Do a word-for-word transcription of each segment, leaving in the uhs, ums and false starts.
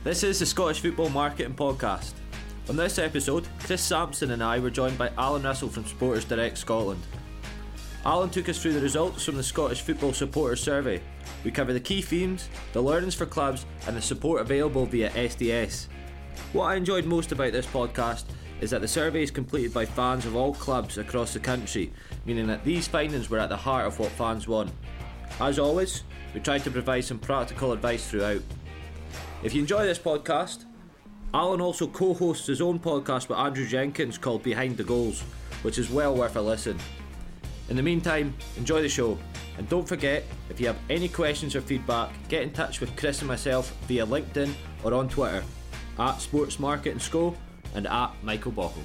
This is the Scottish Football Marketing Podcast. On this episode, Chris Sampson and I were joined by Alan Russell from Supporters Direct Scotland. Alan took us through the results from the Scottish Football Supporters Survey. We cover the key themes, the learnings for clubs and the support available via S D S. What I enjoyed most about this podcast is that the survey is completed by fans of all clubs across the country, meaning that these findings were at the heart of what fans want. As always, we tried to provide some practical advice throughout. If you enjoy this podcast, Alan also co-hosts his own podcast with Andrew Jenkins called Behind the Goals, which is well worth a listen. In the meantime, enjoy the show, and don't forget, if you have any questions or feedback, get in touch with Chris and myself via LinkedIn or on Twitter, at Sports Marketing Sco and at Michael Bockle.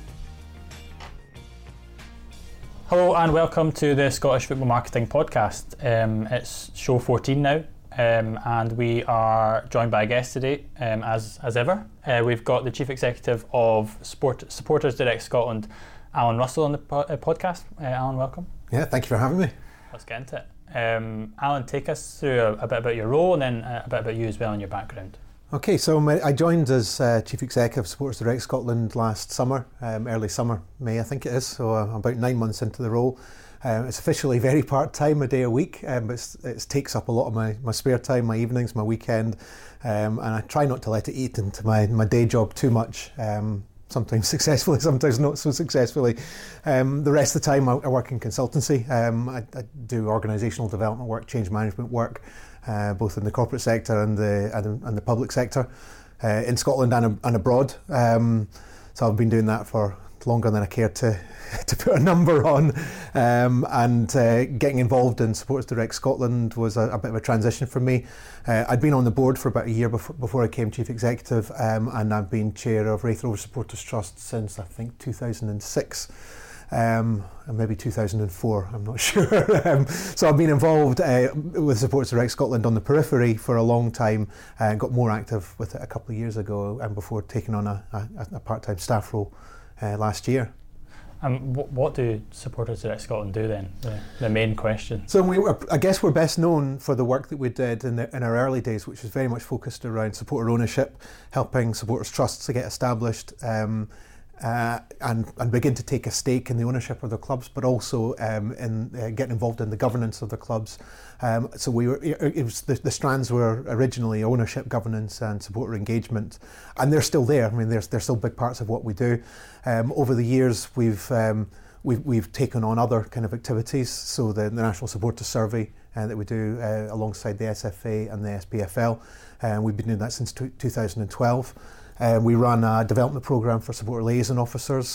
Hello and welcome to the Scottish Football Marketing Podcast. Um, it's show fourteen now, um, and we are joined by a guest today, um, as as ever. Uh, we've got the Chief Executive of Sport, Supporters Direct Scotland, Alan Russell, on the po- uh, podcast. Uh, Alan, welcome. Yeah, thank you for having me. Let's get into it. Um, Alan, take us through a, a bit about your role and then a bit about you as well and your background. Okay, so my, I joined as uh, Chief Executive of Supporters Direct Scotland last summer, um, early summer, May I think it is, so I'm about nine months into the role. Um, it's officially very part-time, a day a week, um, but it's, it takes up a lot of my, my spare time, my evenings, my weekend, um, and I try not to let it eat into my, my day job too much, um, sometimes successfully, sometimes not so successfully. Um, the rest of the time I, I work in consultancy. Um, I, I do organisational development work, change management work, Uh, both in the corporate sector and the and, and the public sector uh, in Scotland and, and abroad. Um, so I've been doing that for longer than I care to to put a number on. Um, and uh, getting involved in Supporters Direct Scotland was a, a bit of a transition for me. Uh, I'd been on the board for about a year before, before I became Chief Executive, um, and I've been Chair of Raith Rovers Supporters Trust since I think two thousand six. Um, and maybe two thousand four, I'm not sure. um, so I've been involved uh, with Supporters Direct Scotland on the periphery for a long time, and uh, got more active with it a couple of years ago, and before taking on a, a, a part-time staff role uh, last year. And um, what, what do Supporters Direct Scotland do then? The, the main question. So we were, I guess we're best known for the work that we did in, the, in our early days, which was very much focused around supporter ownership, helping supporters trusts to get established, um, Uh, and, and begin to take a stake in the ownership of the clubs, but also um, in uh, getting involved in the governance of the clubs. Um, so we were, it was the, the strands were originally ownership, governance, and supporter engagement, and they're still there. I mean, they're, they're still big parts of what we do. Um, over the years, we've um, we've we've taken on other kind of activities. So the, the National Supporters Survey uh, that we do uh, alongside the S F A and the S P F L, and uh, we've been doing that since two thousand twelve. Uh, we run a development programme for supporter liaison officers.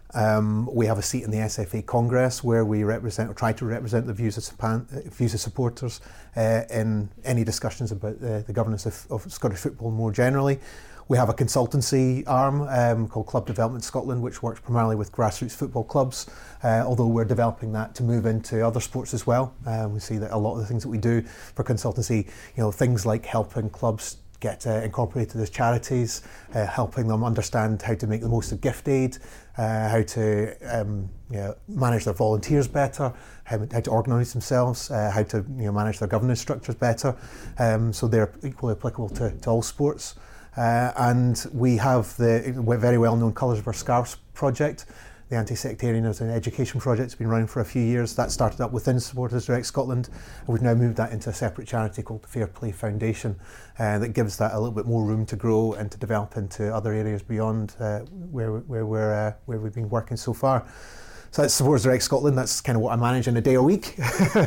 Um, we have a seat in the S F A Congress where we represent or try to represent the views of, Japan, uh, views of supporters uh, in any discussions about the, the governance of, of Scottish football more generally. We have a consultancy arm um, called Club Development Scotland, which works primarily with grassroots football clubs, uh, although we're developing that to move into other sports as well. Uh, we see that a lot of the things that we do for consultancy, you know, things like helping clubs get uh, incorporated as charities, uh, helping them understand how to make the most of gift aid, uh, how to um, you know, manage their volunteers better, how, how to organise themselves, uh, how to you know, manage their governance structures better. Um, so they're equally applicable to, to all sports. Uh, and we have the very well-known Colours of Our Scarves project. The Anti-Sectarian as an education project has been running for a few years. That started up within Supporters Direct Scotland, and we've now moved that into a separate charity called the Fair Play Foundation, uh, that gives that a little bit more room to grow and to develop into other areas beyond uh, where where we're uh, where we've been working so far. So that's Supporters Direct Scotland. That's kind of what I manage in a day a week.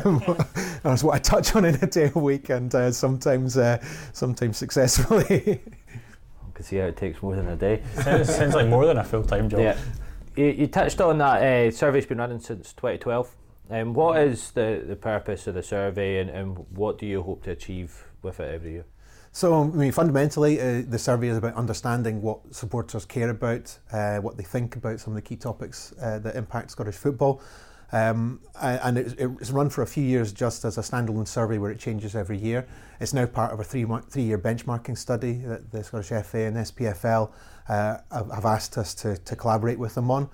That's what I touch on in a day a week, and uh, sometimes uh, sometimes successfully. I can see how it takes more than a day. Sounds, sounds like more than a full-time job. Yeah. You, you touched on that uh, survey's been running since twenty twelve. Um, what is the, the purpose of the survey, and, and what do you hope to achieve with it every year? So, I mean, fundamentally, uh, the survey is about understanding what supporters care about, uh, what they think about some of the key topics uh, that impact Scottish football. Um, and it, it's run for a few years just as a standalone survey where it changes every year. It's now part of a three three-year benchmarking study that the Scottish F A and S P F L uh, have, have asked us to, to collaborate with them on.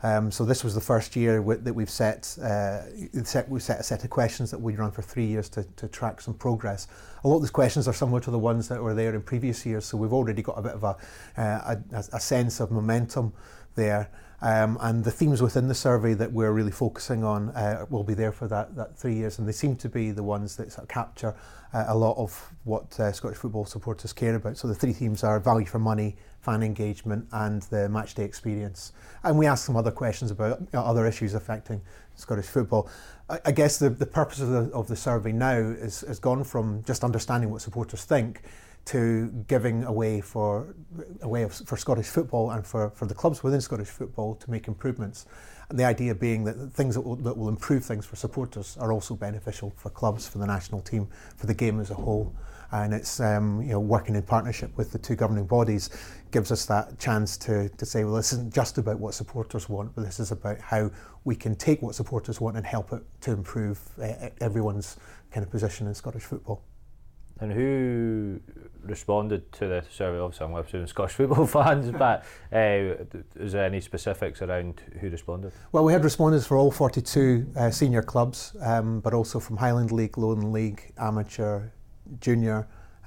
Um, so this was the first year w- that we've set, uh, set we've set a set of questions that we run for three years to, to track some progress. A lot of these questions are similar to the ones that were there in previous years, so we've already got a bit of a, uh, a, a sense of momentum there. Um, and the themes within the survey that we're really focusing on uh, will be there for that, that three years, and they seem to be the ones that sort of capture uh, a lot of what uh, Scottish football supporters care about. So the three themes are value for money, fan engagement, and the matchday experience. And we ask some other questions about you know, other issues affecting Scottish football. I, I guess the, the purpose of the, of the survey now is has gone from just understanding what supporters think to giving a way for a way of, for Scottish football and for, for the clubs within Scottish football to make improvements. And the idea being that things that will, that will improve things for supporters are also beneficial for clubs, for the national team, for the game as a whole. And it's um, you know working in partnership with the two governing bodies gives us that chance to, to say, well, this isn't just about what supporters want, but this is about how we can take what supporters want and help it to improve uh, everyone's kind of position in Scottish football. And who responded to the survey? Obviously, I'm assuming Scottish football fans, but uh, is there any specifics around who responded? Well, we had respondents for all forty-two uh, senior clubs, um, but also from Highland League, Lowland League, amateur, junior,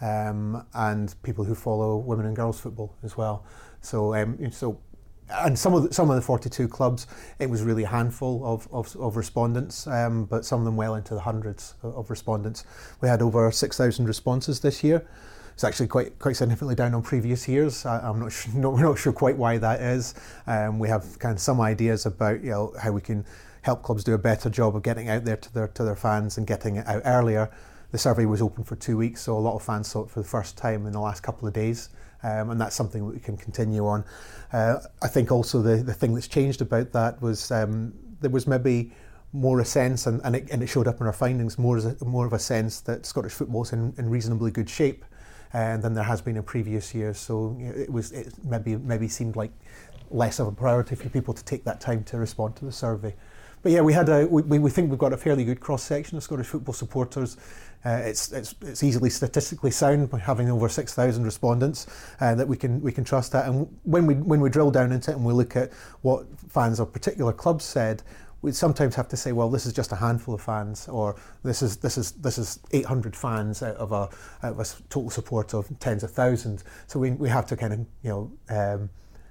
um, and people who follow women and girls football as well. So, um, so. And some of the, some of the forty-two clubs, it was really a handful of, of, of respondents, um, but some of them well into the hundreds of, of respondents. We had over six thousand responses this year. It's actually quite quite significantly down on previous years. I, I'm not sure, no, we're not sure quite why that is. Um, we have kind of some ideas about you know how we can help clubs do a better job of getting out there to their to their fans and getting it out earlier. The survey was open for two weeks, so a lot of fans saw it for the first time in the last couple of days. Um, and that's something that we can continue on. Uh, I think also the, the thing that's changed about that was um, there was maybe more a sense, and, and, it, and it showed up in our findings, more, as a, more of a sense that Scottish football is in, in reasonably good shape uh, than there has been in previous years. So you know, it was it maybe maybe seemed like less of a priority for people to take that time to respond to the survey. But yeah, we had a we, we think we've got a fairly good cross section of Scottish football supporters. Uh, it's it's it's easily statistically sound by having over six thousand respondents uh, that we can we can trust that. And when we when we drill down into it and we look at what fans of particular clubs said, we sometimes have to say, well, this is just a handful of fans, or this is this is this is eight hundred fans out of a out of a total support of tens of thousands. So we we have to kind of you know um,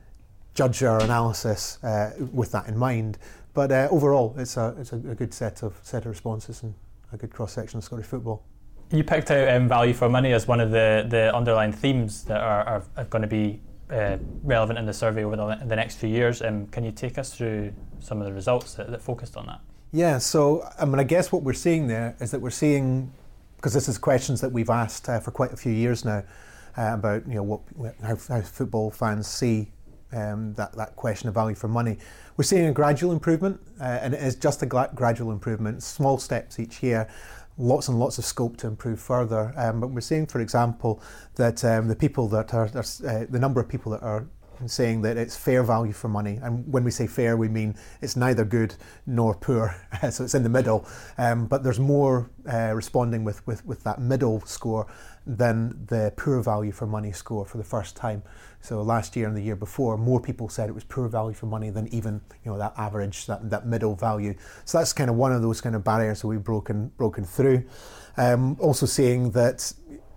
judge our analysis uh, with that in mind. But uh, overall, it's a it's a, a good set of set of responses and a good cross section of Scottish football. You picked out um, value for money as one of the, the underlying themes that are, are, are going to be uh, relevant in the survey over the, the next few years. Um, can you take us through some of the results that, that focused on that? Yeah, so I mean, I guess what we're seeing there is that we're seeing, because this is questions that we've asked uh, for quite a few years now uh, about you know what how, how football fans see um, that that question of value for money. We're seeing a gradual improvement, uh, and it is just a gra- gradual improvement, small steps each year, lots and lots of scope to improve further. Um, but we're seeing, for example, that um, the people that are, uh, the number of people that are saying that it's fair value for money, and when we say fair, we mean it's neither good nor poor, so it's in the middle. Um, but there's more uh, responding with, with, with that middle score than the poor value for money score for the first time. So last year and the year before, more people said it was poor value for money than even you know that average, that, that middle value. So that's kind of one of those kind of barriers that we've broken broken through. Um, also seeing that,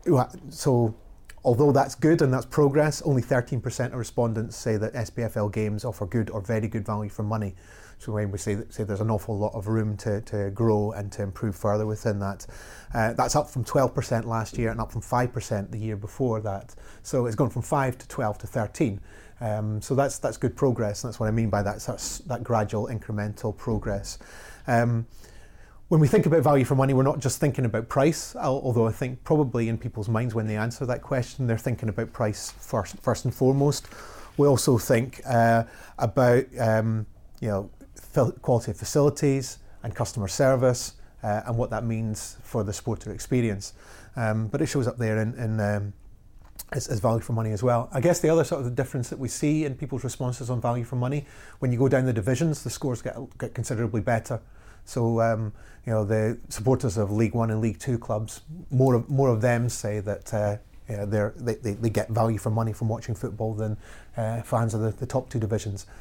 so although that's good and that's progress, only thirteen percent of respondents say that S P F L games offer good or very good value for money. So when we say, say there's an awful lot of room to, to grow and to improve further within that. Uh, that's up from twelve percent last year and up from five percent the year before that. So it's gone from five to twelve to thirteen. Um, so that's that's good progress. And that's what I mean by that, that's that gradual incremental progress. Um, When we think about value for money, we're not just thinking about price, although I think probably in people's minds when they answer that question, they're thinking about price first, first and foremost. We also think uh, about um, you know quality of facilities and customer service uh, and what that means for the supporter experience. Um, but it shows up there in, in um, as, as value for money as well. I guess the other sort of the difference that we see in people's responses on value for money, when you go down the divisions, the scores get, get considerably better. So um, you know the supporters of League One and League Two clubs, more of more of them say that uh, you know, they they they get value for money from watching football than uh, fans of the, the top two divisions.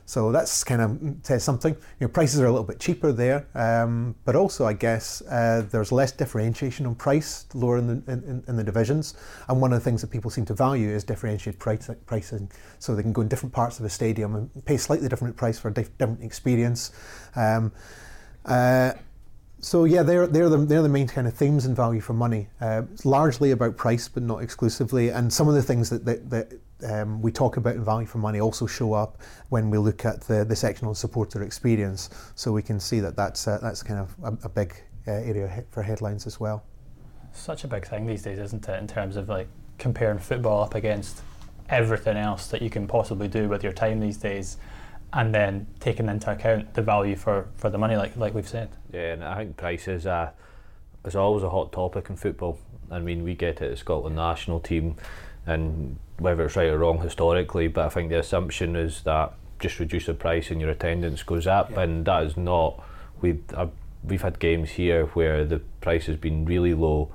So that's kind of says something. You know, prices are a little bit cheaper there, um, but also I guess uh, there's less differentiation on price lower in the in, in the divisions. And one of the things that people seem to value is differentiated price, pricing, so they can go in different parts of a stadium and pay slightly different price for a diff- different experience. Um, uh, So yeah, they're they're the they're the main kind of themes in value for money. Uh, it's largely about price, but not exclusively. And some of the things that that, that um, we talk about in value for money also show up when we look at the, the section on supporter experience. So we can see that that's uh, that's kind of a, a big uh, area for headlines as well. Such a big thing these days, isn't it? In terms of like comparing football up against everything else that you can possibly do with your time these days. And then taking into account the value for, for the money, like like we've said. Yeah, and I think price is a is always a hot topic in football. I mean, we get it at the Scotland national team, and whether it's right or wrong historically, but I think the assumption is that just reduce the price and your attendance goes up, yeah. And that is not. We've uh, we've had games here where the price has been really low,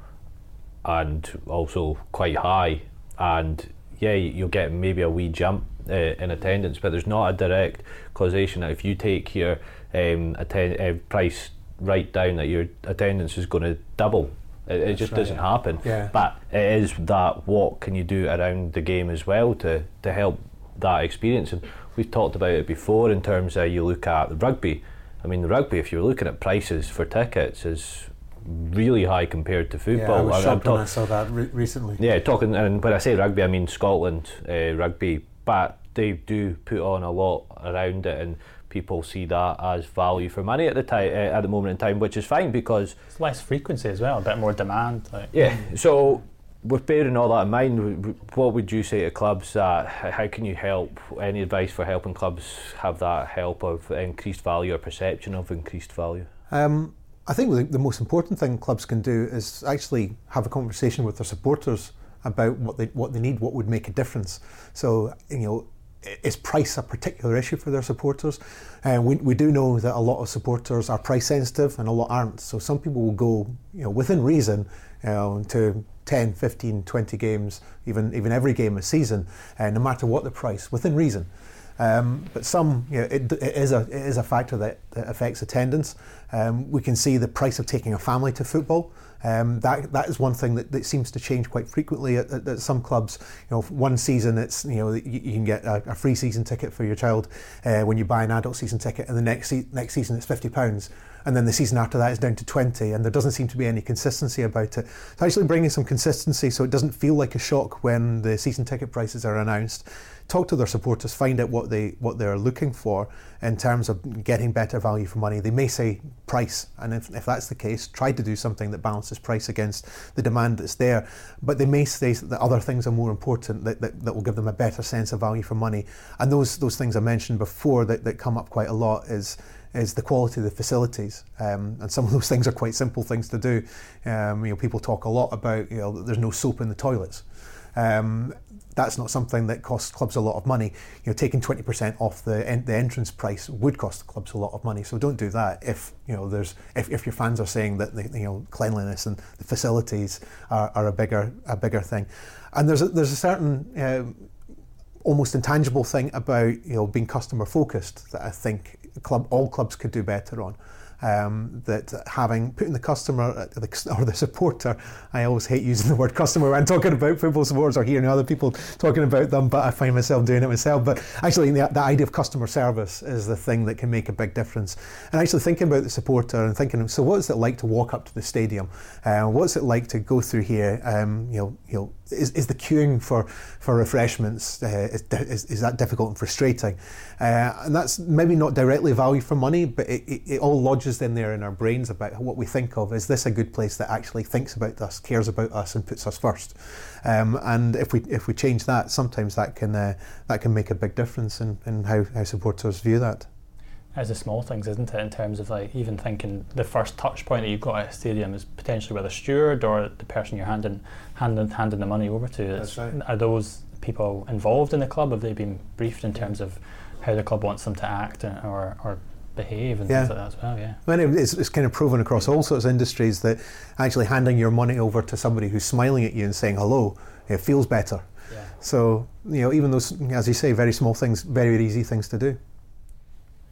and also quite high, and yeah, you'll get maybe a wee jump Uh, in attendance, but there's not a direct causation that if you take your um, atten- uh, price right down that your attendance is going to double. It, it just right, doesn't yeah. happen. Yeah. But it is that what can you do around the game as well to, to help that experience. And we've talked about it before in terms of you look at the rugby. I mean, the rugby, if you're looking at prices for tickets, is really high compared to football. Yeah, I was shocked talk- when I saw that re- recently. Yeah, talking, and when I say rugby, I mean Scotland uh, rugby, but they do put on a lot around it, and people see that as value for money at the time, uh, at the moment in time, which is fine because it's less frequency as well, a bit more demand. Like. Yeah. So, with bearing all that in mind, what would you say to clubs that how can you help? Any advice for helping clubs have that help of increased value or perception of increased value? Um, I think the, the most important thing clubs can do is actually have a conversation with their supporters about what they what they need, what would make a difference. So, you know, is price a particular issue for their supporters? And uh, we we do know that a lot of supporters are price sensitive and a lot aren't. So some people will go, you know, within reason, you know, to ten, fifteen, twenty games, even even every game a season, uh, no matter what the price, within reason. Um, but some, you know, it, it is a it is a factor that, that affects attendance. Um, we can see the price of taking a family to football. Um, that that is one thing that, that seems to change quite frequently at, at, at some clubs. You know, one season it's you know you, you can get a, a free season ticket for your child uh, when you buy an adult season ticket, and the next se- next season it's fifty pounds. And then the season after that is down to twenty, and there doesn't seem to be any consistency about it. So actually bringing some consistency so it doesn't feel like a shock when the season ticket prices are announced. Talk to their supporters, find out what they what they're looking for in terms of getting better value for money. They may say price, and if, if that's the case, try to do something that balances price against the demand that's there. But they may say that other things are more important that, that, that will give them a better sense of value for money. And those those things I mentioned before that, that come up quite a lot is is the quality of the facilities, um, and some of those things are quite simple things to do. Um, you know, people talk a lot about you know that there's no soap in the toilets. Um, that's not something that costs clubs a lot of money. You know, taking twenty percent off the en- the entrance price would cost the clubs a lot of money. So don't do that if you know there's if, if your fans are saying that the, you know cleanliness and the facilities are, are a bigger a bigger thing. And there's a, there's a certain uh, almost intangible thing about you know being customer focused that I think club all clubs could do better on. Um, that having putting the customer the, or the supporter, I always hate using the word customer when I'm talking about football supporters or hearing other people talking about them, but I find myself doing it myself. But actually the, the idea of customer service is the thing that can make a big difference. And actually thinking about the supporter and thinking, so what's it like to walk up to the stadium? Uh, what's it like to go through here? Um, you know, you know, is, is the queuing for, for refreshments, uh, is, is, is that difficult and frustrating? Uh, and that's maybe not directly value for money, but it, it, it all lodges in there in our brains about what we think of. Is this a good place that actually thinks about us, cares about us, and puts us first? Um, and if we if we change that, sometimes that can uh, that can make a big difference in, in how, how supporters view that. As the small things, isn't it? In terms of like even thinking the first touch point that you've got at a stadium is potentially with a steward or the person you're handing handing handing the money over to. That's right. Are those people involved in the club? Have they been briefed in terms of how the club wants them to act or or behave and yeah. things like that as well? Yeah. I mean, it's, it's kind of proven across all sorts of industries that actually handing your money over to somebody who's smiling at you and saying hello, it feels better. Yeah. So you know, even those, as you say, very small things, very easy things to do.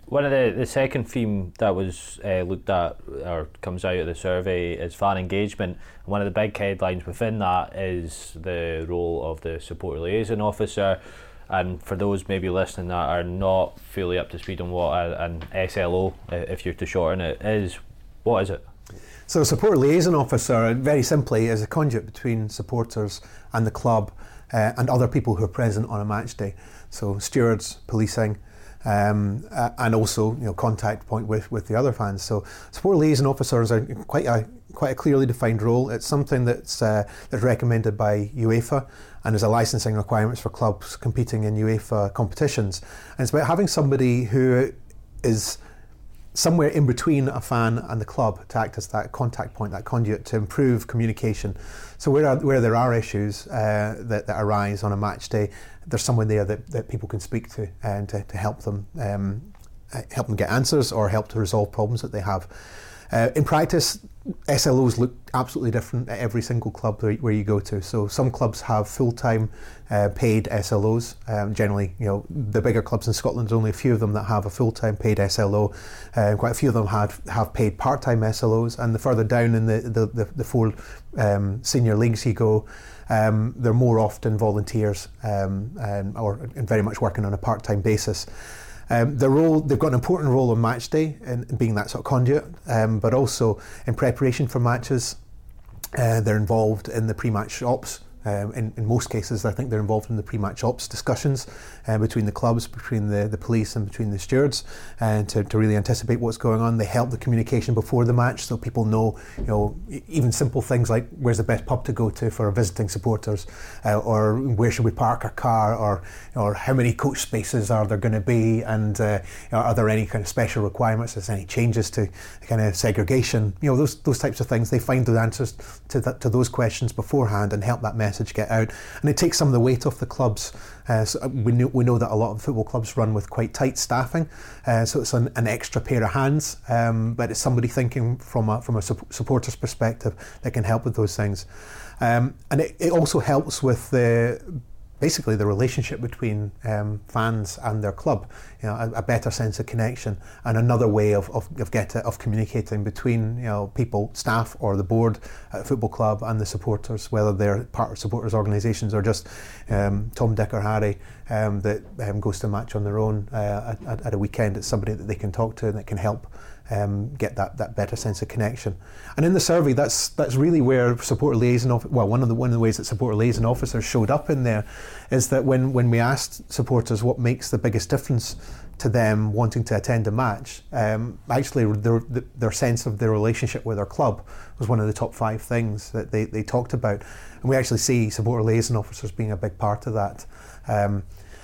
One of the, the second theme that was uh, looked at or comes out of the survey is fan engagement. And one of the big headlines within that is the role of the supporter liaison officer. And for those maybe listening that are not fully up to speed on what a, an S L O, if you're to shorten it, is, what is it? So a supporter liaison officer, very simply, is a conduit between supporters and the club uh, and other people who are present on a match day. So stewards, policing, um, uh, and also you know contact point with, with the other fans. So supporter liaison officers are quite a quite a clearly defined role. It's something that's uh, that's recommended by UEFA and is a licensing requirements for clubs competing in UEFA competitions. And it's about having somebody who is somewhere in between a fan and the club to act as that contact point, that conduit to improve communication. So where, are, where there are issues uh, that, that arise on a match day, there's someone there that, that people can speak to and to, to help them um, help them get answers or help to resolve problems that they have. Uh, in practice, S L Os look absolutely different at every single club where, where you go to. So some clubs have full-time uh, paid S L Os. Um, generally, you know, the bigger clubs in Scotland, there's only a few of them that have a full-time paid S L O. Uh, quite a few of them have, have paid part-time S L Os, and the further down in the, the, the, the four um, senior leagues you go, um, they're more often volunteers um, and, or and very much working on a part-time basis. Um, the role, they've got an important role on match day in, in being that sort of conduit, um, but also in preparation for matches. Uh, they're involved in the pre-match ops. Um, in, in most cases, I think they're involved in the pre-match ops discussions uh, between the clubs, between the, the police and between the stewards, and to, to really anticipate what's going on. They help the communication before the match, so people know, you know, even simple things like where's the best pub to go to for visiting supporters, uh, or where should we park our car, or or how many coach spaces are there going to be, and uh, you know, are there any kind of special requirements? Is there any changes to kind of segregation? You know, those those types of things. They find the answers to that, to those questions beforehand and help that message get out, and it takes some of the weight off the clubs. Uh, so we know we know that a lot of football clubs run with quite tight staffing, uh, so it's an, an extra pair of hands. Um, but it's somebody thinking from a from a su- supporter's perspective that can help with those things, um, and it, it also helps with the. Basically the relationship between um, fans and their club, you know, a, a better sense of connection and another way of of of, get, of communicating between you know people, staff or the board at a football club and the supporters, whether they're part of supporters organisations or just um, Tom, Dick or Harry um, that um, goes to a match on their own uh, at, at a weekend. It's somebody that they can talk to and that can help Um, get that, that better sense of connection. And in the survey, that's that's really where supporter liaison officers, well, one of the one of the ways that supporter liaison officers showed up in there is that when, when we asked supporters what makes the biggest difference to them wanting to attend a match, um, actually their, their sense of their relationship with their club was one of the top five things that they, they talked about. And we actually see supporter liaison officers being a big part of that. Um,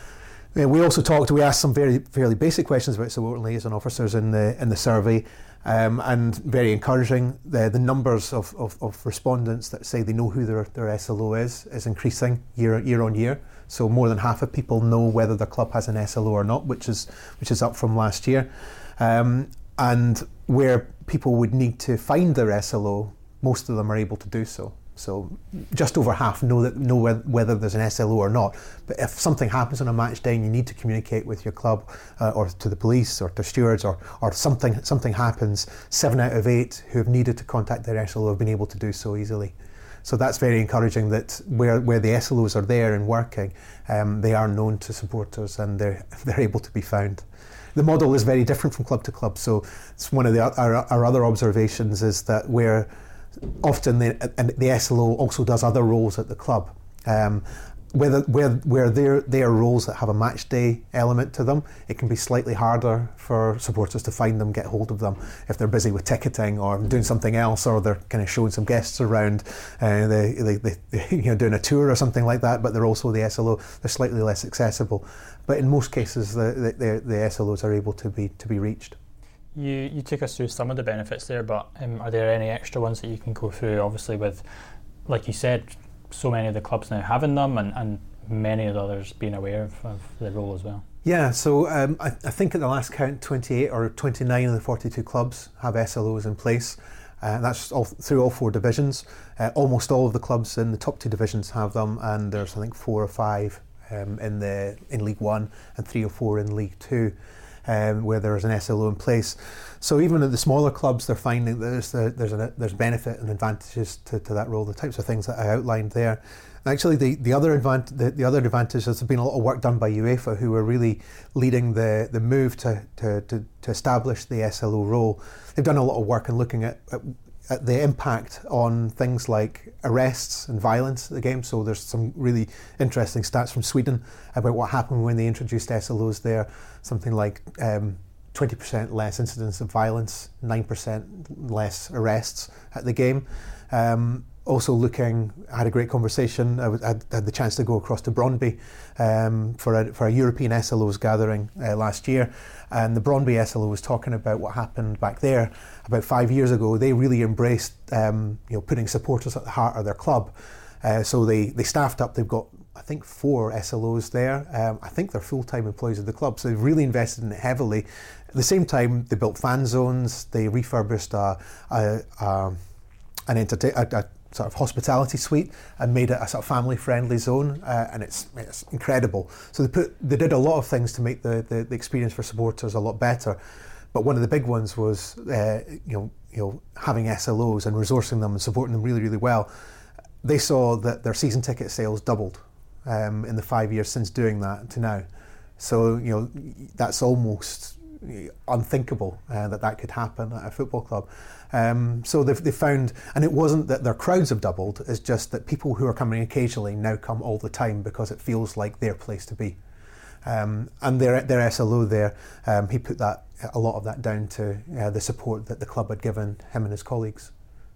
We also talked. We asked some very fairly basic questions about supporter liaison officers in the in the survey, um, and very encouraging. The the numbers of, of, of respondents that say they know who their, their S L O is is increasing year year on year. So more than half of people know whether their club has an S L O or not, which is which is up from last year. Um, and where people would need to find their S L O, most of them are able to do so. So just over half know that know whether there's an S L O or not. But if something happens on a match day and you need to communicate with your club uh, or to the police or to stewards or or something something happens, seven out of eight who have needed to contact their S L O have been able to do so easily. So that's very encouraging that where, where the S L Os are there and working, um, they are known to supporters and they're they're able to be found. The model is very different from club to club. So it's one of the our, our other observations is that where often the, and the S L O also does other roles at the club. Um, whether where where they're, they're roles that have a match day element to them, it can be slightly harder for supporters to find them, get hold of them if they're busy with ticketing or doing something else, or they're kind of showing some guests around, uh, they, they, they, you know, doing a tour or something like that. But they're also the S L O. They're slightly less accessible, but in most cases, the the, the S L Os are able to be to be reached. You you took us through some of the benefits there, but um, are there any extra ones that you can go through? Obviously, with, like you said, so many of the clubs now having them, and, and many of the others being aware of, of the role as well. Yeah, so um, I, I think at the last count, twenty-eight or twenty-nine of the forty-two clubs have S L Os in place. Uh, that's all through all four divisions. Uh, almost all of the clubs in the top two divisions have them, and there's I think four or five um, in the in League One and three or four in League Two. um, where there's an S L O in place. So even at the smaller clubs, they're finding that there's a, there's, a, there's benefit and advantages to, to that role, the types of things that I outlined there. Actually, the, the other advantage, the, the other advantage is there's been a lot of work done by UEFA, who are really leading the, the move to, to, to, to establish the S L O role. They've done a lot of work in looking at, at, at the impact on things like arrests and violence at the game. So there's some really interesting stats from Sweden about what happened when they introduced S L Os there. Something like um, twenty percent less incidents of violence, nine percent less arrests at the game. Um, Also looking, I had a great conversation. I, was, I had the chance to go across to Brøndby um, for a for a European S L Os gathering uh, last year, and the Brøndby S L O was talking about what happened back there about five years ago. They really embraced, um, you know, putting supporters at the heart of their club. Uh, so they they staffed up. They've got, I think, four S L Os there. Um, I think they're full-time employees of the club. So they've really invested in it heavily. At the same time, they built fan zones. They refurbished a, a, a an entertain. A, a, sort of hospitality suite and made it a sort of family-friendly zone, uh, and it's it's incredible. So they put they did a lot of things to make the, the, the experience for supporters a lot better. But one of the big ones was uh, you know you know having S L Os and resourcing them and supporting them really really well. They saw that their season ticket sales doubled um, in the five years since doing that to now. So you know that's almost unthinkable uh, that that could happen at a football club. Um, so they've, they've found, and it wasn't that their crowds have doubled, it's just that people who are coming occasionally now come all the time because it feels like their place to be. Um, and their, their S L O there, um, he put that a lot of that down to uh, the support that the club had given him and his colleagues.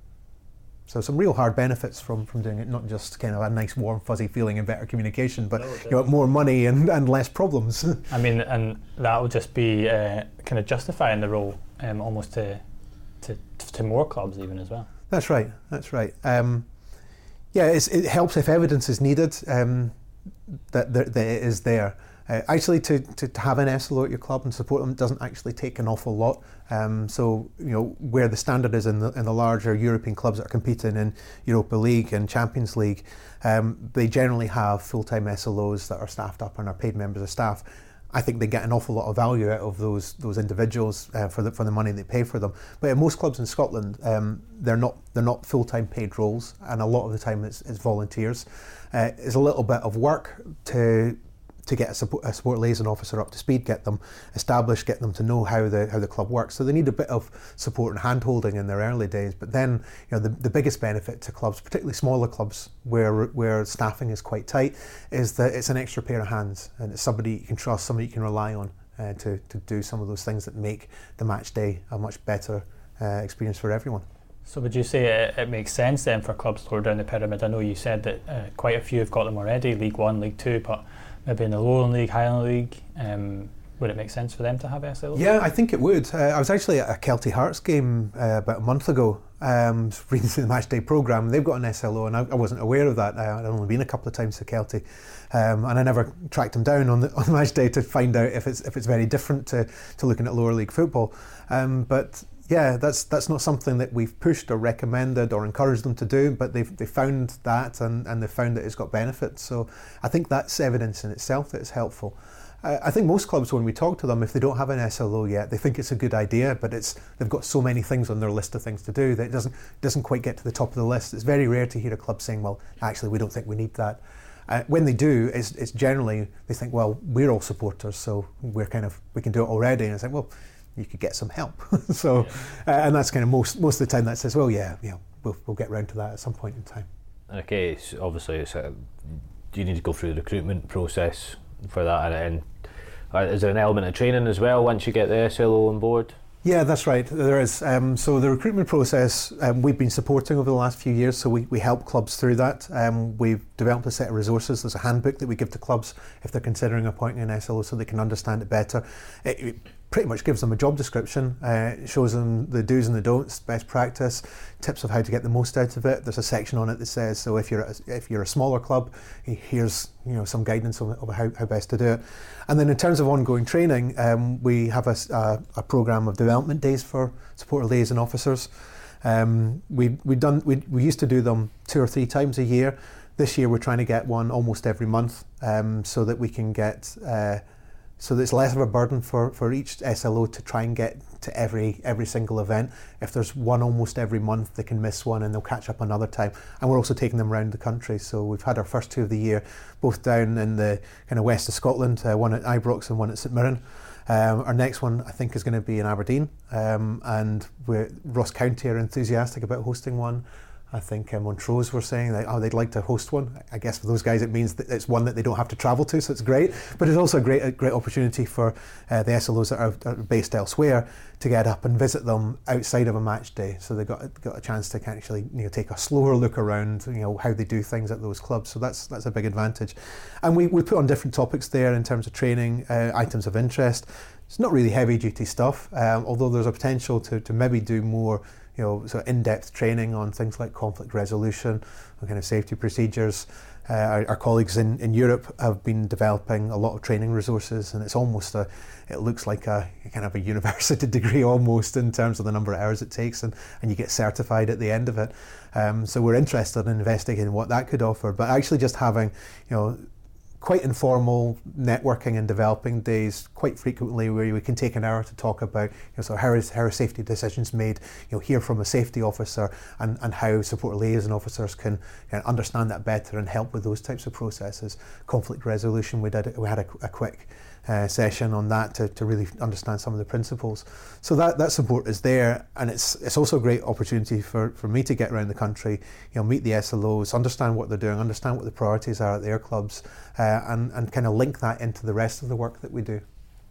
So some real hard benefits from, from doing it, not just kind of a nice warm fuzzy feeling and better communication, but no, you know, more money and, and less problems. I mean, and that will just be uh, kind of justifying the role um, almost to, to to more clubs even as well. That's right, that's right. Um, yeah, it's, it helps if evidence is needed um, that, that, that it is there. Uh, actually, to, to, to have an S L O at your club and support them doesn't actually take an awful lot. Um, so, you know, where the standard is in the, in the larger European clubs that are competing in Europa League and Champions League, um, they generally have full-time S L Os that are staffed up and are paid members of staff. I think they get an awful lot of value out of those those individuals uh, for the for the money they pay for them. But in most clubs in Scotland, um, they're not they're not full-time paid roles, and a lot of the time it's, it's volunteers. Uh, it's a little bit of work to to get a support, a support liaison officer up to speed, get them established, get them to know how the how the club works. So they need a bit of support and hand-holding in their early days. But then, you know, the, the biggest benefit to clubs, particularly smaller clubs where where staffing is quite tight, is that it's an extra pair of hands, and it's somebody you can trust, somebody you can rely on uh, to to do some of those things that make the match day a much better uh, experience for everyone. So would you say it, it makes sense then for clubs lower down the pyramid? I know you said that uh, quite a few have got them already, League One, League Two, but maybe in the Lowland League, Highland League, um, would it make sense for them to have S L Os? Yeah, I think it would. Uh, I was actually at a Kelty Hearts game uh, about a month ago, um, reading through the match day programme. They've got an S L O, and I, I wasn't aware of that. I, I'd only been a couple of times to Kelty, um, and I never tracked them down on the, on the match day to find out if it's if it's very different to, to looking at lower league football. Um, but yeah, that's that's not something that we've pushed or recommended or encouraged them to do, but they've they found that and, and they've found that it's got benefits. So I think that's evidence in itself that it's helpful. I, I think most clubs, when we talk to them, if they don't have an S L O yet, they think it's a good idea, but it's they've got so many things on their list of things to do that it doesn't doesn't quite get to the top of the list. It's very rare to hear a club saying, well, actually, we don't think we need that. Uh, when they do, it's, it's generally, they think, well, we're all supporters, so we're kind of, we can do it already. And it's like, well, you could get some help. so, uh, and that's kind of most most of the time that says, well, yeah, yeah, we'll we'll get round to that at some point in time. Okay, so obviously, it's a, do you need to go through the recruitment process for that, and, and is there an element of training as well once you get the S L O on board? Yeah, that's right, there is. Um, so the recruitment process um, we've been supporting over the last few years, so we, we help clubs through that. Um, we've developed a set of resources. There's a handbook that we give to clubs if they're considering appointing an S L O so they can understand it better. It, it pretty much gives them a job description, uh, it shows them the do's and the don'ts, best practice, tips of how to get the most out of it. There's a section on it that says, so if you're a, if you're a smaller club, here's you know some guidance on, on how, how best to do it. And then in terms of ongoing training, um, we have a, a, a programme of development days for supporter liaison officers. Um, we we done we we used to do them two or three times a year. This year we're trying to get one almost every month, um, so that we can get uh, so that it's less of a burden for, for each S L O to try and get to every every single event. If there's one almost every month, they can miss one and they'll catch up another time. And we're also taking them around the country. So we've had our first two of the year, both down in the kind of west of Scotland, uh, one at Ibrox and one at St Mirren. Um, our next one, I think, is going to be in Aberdeen, um, and we're, Ross County are enthusiastic about hosting one. I think uh, Montrose were saying that, oh, they'd like to host one. I guess for those guys it means that it's one that they don't have to travel to, so it's great. But it's also a great, a great opportunity for uh, the S L Os that are, are based elsewhere to get up and visit them outside of a match day. So they got got a chance to actually, you know, take a slower look around, you know, how they do things at those clubs. So that's that's a big advantage. And we, we put on different topics there in terms of training, uh, items of interest. It's not really heavy duty stuff, um, although there's a potential to, to maybe do more, you know, sort of in-depth training on things like conflict resolution, kind of safety procedures. Uh, our, our colleagues in, in Europe have been developing a lot of training resources, and it's almost a, it looks like a, a kind of a university degree almost in terms of the number of hours it takes, and, and you get certified at the end of it. Um, so we're interested in investigating what that could offer, but actually just having, you know, quite informal networking and developing days quite frequently where we can take an hour to talk about, you know, so how is how are safety decisions made, you know, hear from a safety officer, and, and how support liaison officers can, you know, understand that better and help with those types of processes. Conflict resolution, we did we had a, a quick Uh, session on that to, to really understand some of the principles. So that, that support is there, and it's it's also a great opportunity for, for me to get around the country, you know, meet the S L Os, understand what they're doing, understand what the priorities are at their clubs, uh, and, and kind of link that into the rest of the work that we do.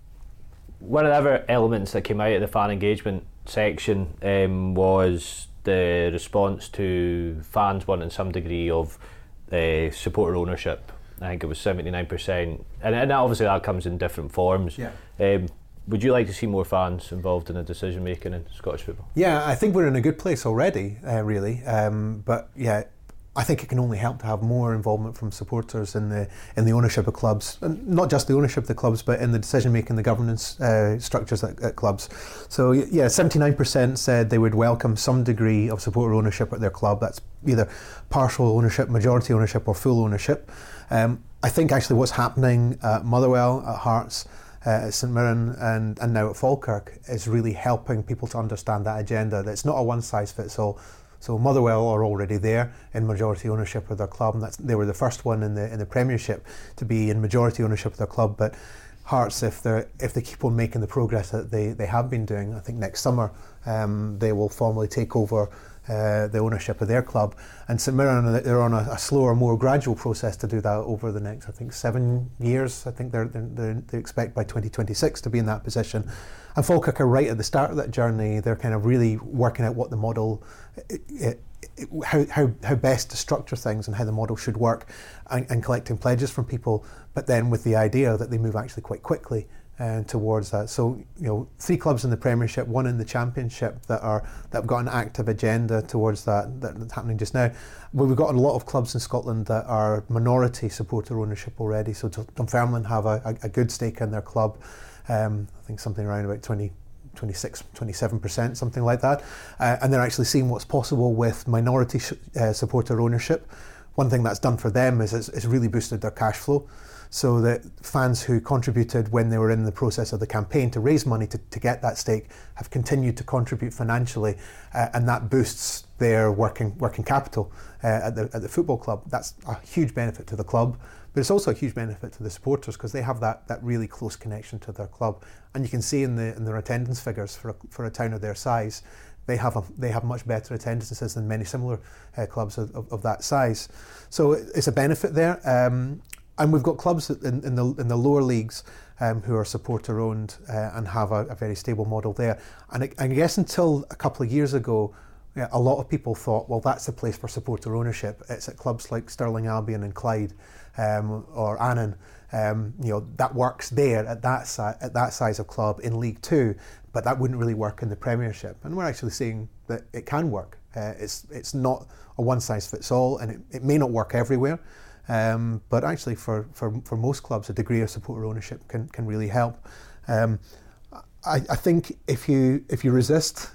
One of the other elements that came out of the fan engagement section um, was the response to fans wanting some degree of uh, supporter ownership. I think it was seventy-nine percent, and, and obviously that comes in different forms. Yeah. Um, would you like to see more fans involved in the decision making in Scottish football? Yeah, I think we're in a good place already, uh, really. Um, but yeah, I think it can only help to have more involvement from supporters in the in the ownership of clubs, and not just the ownership of the clubs, but in the decision making, the governance uh, structures at, at clubs. So yeah, seventy-nine percent said they would welcome some degree of supporter ownership at their club. That's either partial ownership, majority ownership, or full ownership. Um, I think actually what's happening at Motherwell, at Hearts, uh, at St Mirren, and, and now at Falkirk is really helping people to understand that agenda. That it's not a one size fits all. So Motherwell are already there in majority ownership of their club, and that's, they were the first one in the in the Premiership to be in majority ownership of their club. But Hearts, if they if they keep on making the progress that they, they have been doing, I think next summer um, they will formally take over uh, the ownership of their club. And St Mirren, they're on a, a slower, more gradual process to do that over the next, I think, seven years. I think they're, they're, they expect by twenty twenty-six to be in that position. And Falkirk are right at the start of that journey. They're kind of really working out what the model, it, it, it, how, how how best to structure things and how the model should work, and, and collecting pledges from people, but then with the idea that they move actually quite quickly uh, towards that. So, you know, three clubs in the Premiership, one in the Championship that are that have got an active agenda towards that, that that's happening just now. Well, we've got a lot of clubs in Scotland that are minority supporter ownership already. So Dunfermline have a, a, a good stake in their club. Um, I think something around about twenty, twenty-six, twenty-seven percent, something like that. Uh, and they're actually seeing what's possible with minority sh- uh, supporter ownership. One thing that's done for them is it's, it's really boosted their cash flow. So that fans who contributed when they were in the process of the campaign to raise money to, to get that stake have continued to contribute financially, uh, and that boosts their working working capital uh, at the at the football club. That's a huge benefit to the club, but it's also a huge benefit to the supporters because they have that, that really close connection to their club, and you can see in the in their attendance figures for a, for a town of their size, they have a, they have much better attendances than many similar uh, clubs of, of, of that size. So it's a benefit there. Um, And we've got clubs in, in the in the lower leagues um, who are supporter owned uh, and have a, a very stable model there. And I, I guess until a couple of years ago, yeah, a lot of people thought, well, that's the place for supporter ownership. It's at clubs like Stirling Albion and Clyde um, or Annan. Um, you know, that works there at that si- at that size of club in League Two, but that wouldn't really work in the Premiership. And we're actually seeing that it can work. Uh, it's it's not a one size fits all, and it, it may not work everywhere. Um, but actually, for, for, for most clubs, a degree of supporter ownership can, can really help. Um, I, I think if you if you resist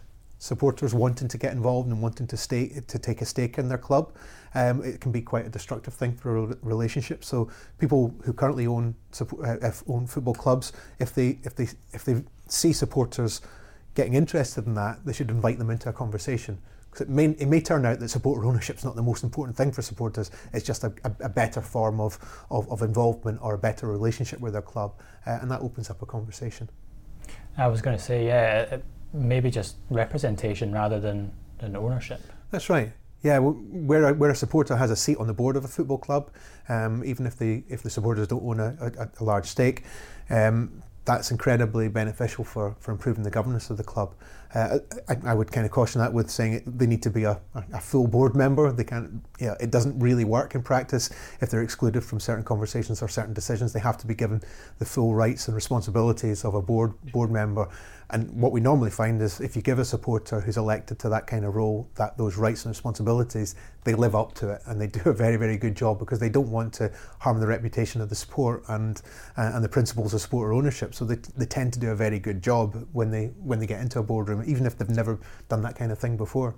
supporters wanting to get involved and wanting to stay to take a stake in their club, um, it can be quite a destructive thing for a relationship. So people who currently own uh, own football clubs, if they if they if they see supporters getting interested in that, they should invite them into a conversation. Because it may, it may turn out that supporter ownership is not the most important thing for supporters. It's just a, a, a better form of, of, of involvement or a better relationship with their club, uh, and that opens up a conversation. I was going to say, yeah, maybe just representation rather than, than ownership. That's right. Yeah, where a, where a supporter has a seat on the board of a football club, um, even if the if the supporters don't own a, a, a large stake, um, that's incredibly beneficial for, for improving the governance of the club. Uh, I, I would kind of caution that with saying it, they need to be a, a full board member. They can't, you know, it doesn't really work in practice if they're excluded from certain conversations or certain decisions. They have to be given the full rights and responsibilities of a board board member. And what we normally find is if you give a supporter who's elected to that kind of role, that those rights and responsibilities, they live up to it and they do a very, very good job, because they don't want to harm the reputation of the sport and uh, and the principles of supporter ownership. So they, they tend to do a very good job when they when they get into a boardroom, even if they've never done that kind of thing before.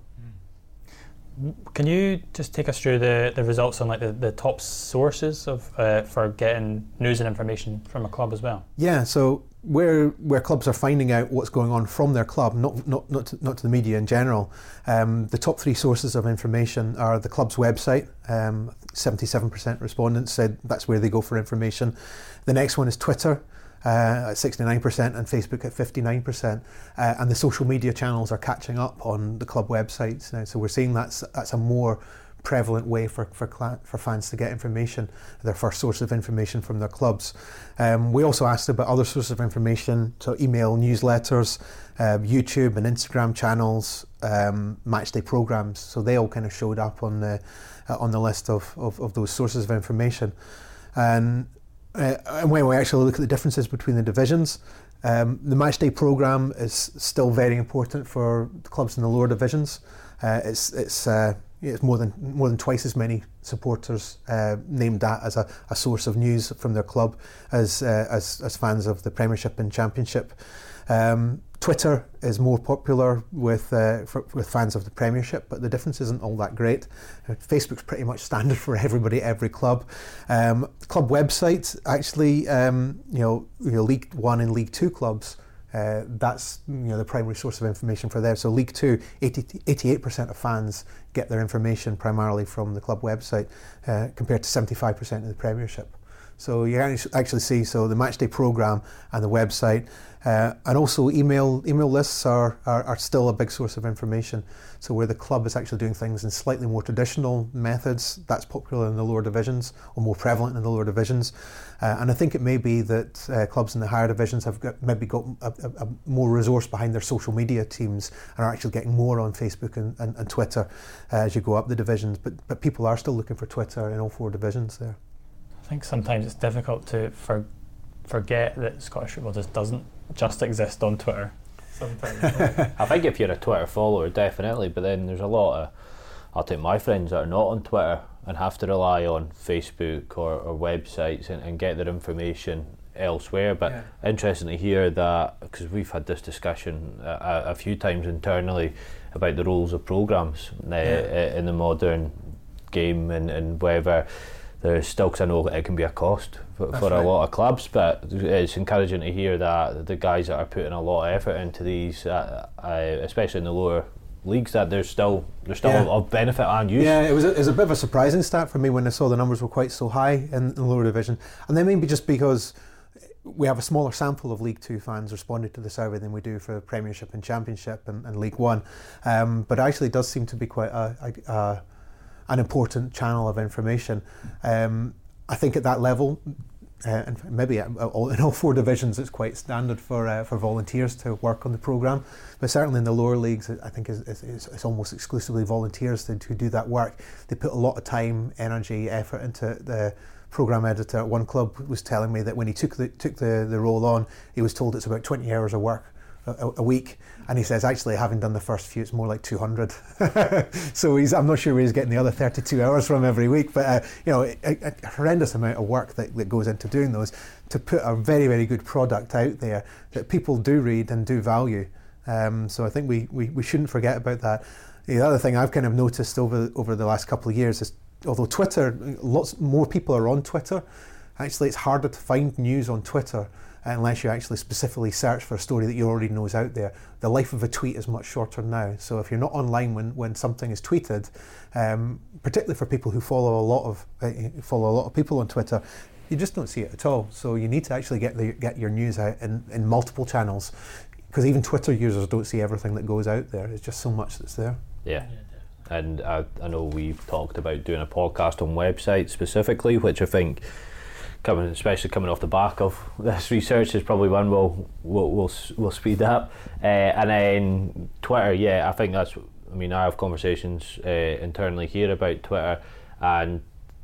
Can you just take us through the, the results on like the, the top sources of uh, for getting news and information from a club as well? Yeah, so where where clubs are finding out what's going on from their club, not not not to, not to the media in general. Um, the top three sources of information are the club's website. Um, seventy-seven percent respondents said that's where they go for information. The next one is Twitter. Uh, at sixty-nine percent, and Facebook at fifty-nine percent, uh, and the social media channels are catching up on the club websites now. So we're seeing that's that's a more prevalent way for for, cl- for fans to get information, their first source of information from their clubs. Um, we also asked about other sources of information, so email newsletters, uh, YouTube and Instagram channels, um, matchday programs. So they all kind of showed up on the uh, on the list of, of of those sources of information, and. Uh, and when we actually look at the differences between the divisions, um, the matchday programme is still very important for the clubs in the lower divisions. Uh, it's it's uh, it's more than more than twice as many supporters uh, named that as a, a source of news from their club as uh, as as fans of the Premiership and Championship. Um, Twitter is more popular with uh, for, with fans of the Premiership, but the difference isn't all that great. Uh, Facebook's pretty much standard for everybody, every club. Um, club websites, actually, um, you know, you know, League One and League Two clubs. Uh, that's you know the primary source of information for them. So League Two, eighty, eighty-eight percent of fans get their information primarily from the club website, uh, compared to seventy-five percent in the Premiership. So you actually see, so the matchday programme and the website, uh, and also email email lists are, are, are still a big source of information. So where the club is actually doing things in slightly more traditional methods, that's popular in the lower divisions, or more prevalent in the lower divisions. Uh, and I think it may be that uh, clubs in the higher divisions have got, maybe got a, a, a more resource behind their social media teams and are actually getting more on Facebook and, and, and Twitter uh, as you go up the divisions. But, but people are still looking for Twitter in all four divisions there. I think sometimes it's difficult to for, forget that Scottish football just doesn't just exist on Twitter. Sometimes. I think if you're a Twitter follower, definitely, but then there's a lot of, I'll take my friends that are not on Twitter and have to rely on Facebook or, or websites and, and get their information elsewhere. But yeah. Interesting to hear that, because we've had this discussion a, a few times internally about the roles of programmes uh, yeah. in the modern game and, and whether there's still, because I know it can be a cost for, for right. a lot of clubs, but it's encouraging to hear that the guys that are putting a lot of effort into these, uh, uh, especially in the lower leagues, that there's still there's still yeah. of benefit and use. Yeah, it was, a, it was a bit of a surprising stat for me when I saw the numbers were quite so high in the lower division, and then maybe just because we have a smaller sample of League Two fans responding to the survey than we do for Premiership and Championship and, and League One, um, but actually it does seem to be quite a, a, a an important channel of information. Um, I think at that level, uh, and maybe in all four divisions, it's quite standard for uh, for volunteers to work on the programme. But certainly in the lower leagues, I think it's, it's, it's almost exclusively volunteers who do that work. They put a lot of time, energy, effort into the programme editor at one club was telling me that when he took the took the, the role on, he was told it's about twenty hours of work A, a week, and he says actually having done the first few it's more like two hundred. So he's I'm not sure where he's getting the other thirty-two hours from every week, but uh, you know a, a horrendous amount of work that, that goes into doing those to put a very very good product out there that people do read and do value. Um, so I think we, we, we shouldn't forget about that. The other thing I've kind of noticed over over the last couple of years is, although Twitter, lots more people are on Twitter, actually it's harder to find news on Twitter unless you actually specifically search for a story that you already know is out there. The life of a tweet is much shorter now. So if you're not online when, when something is tweeted, um, particularly for people who follow a lot of uh, follow a lot of people on Twitter, you just don't see it at all. So you need to actually get the, get your news out in, in multiple channels, because even Twitter users don't see everything that goes out there. It's just so much that's there. Yeah. And I, I know we've talked about doing a podcast on websites specifically, which I think, coming, especially coming off the back of this research, is probably one we'll we'll we'll, we'll speed up. Uh, and then Twitter, yeah, I think that's. I mean, I have conversations uh, internally here about Twitter, and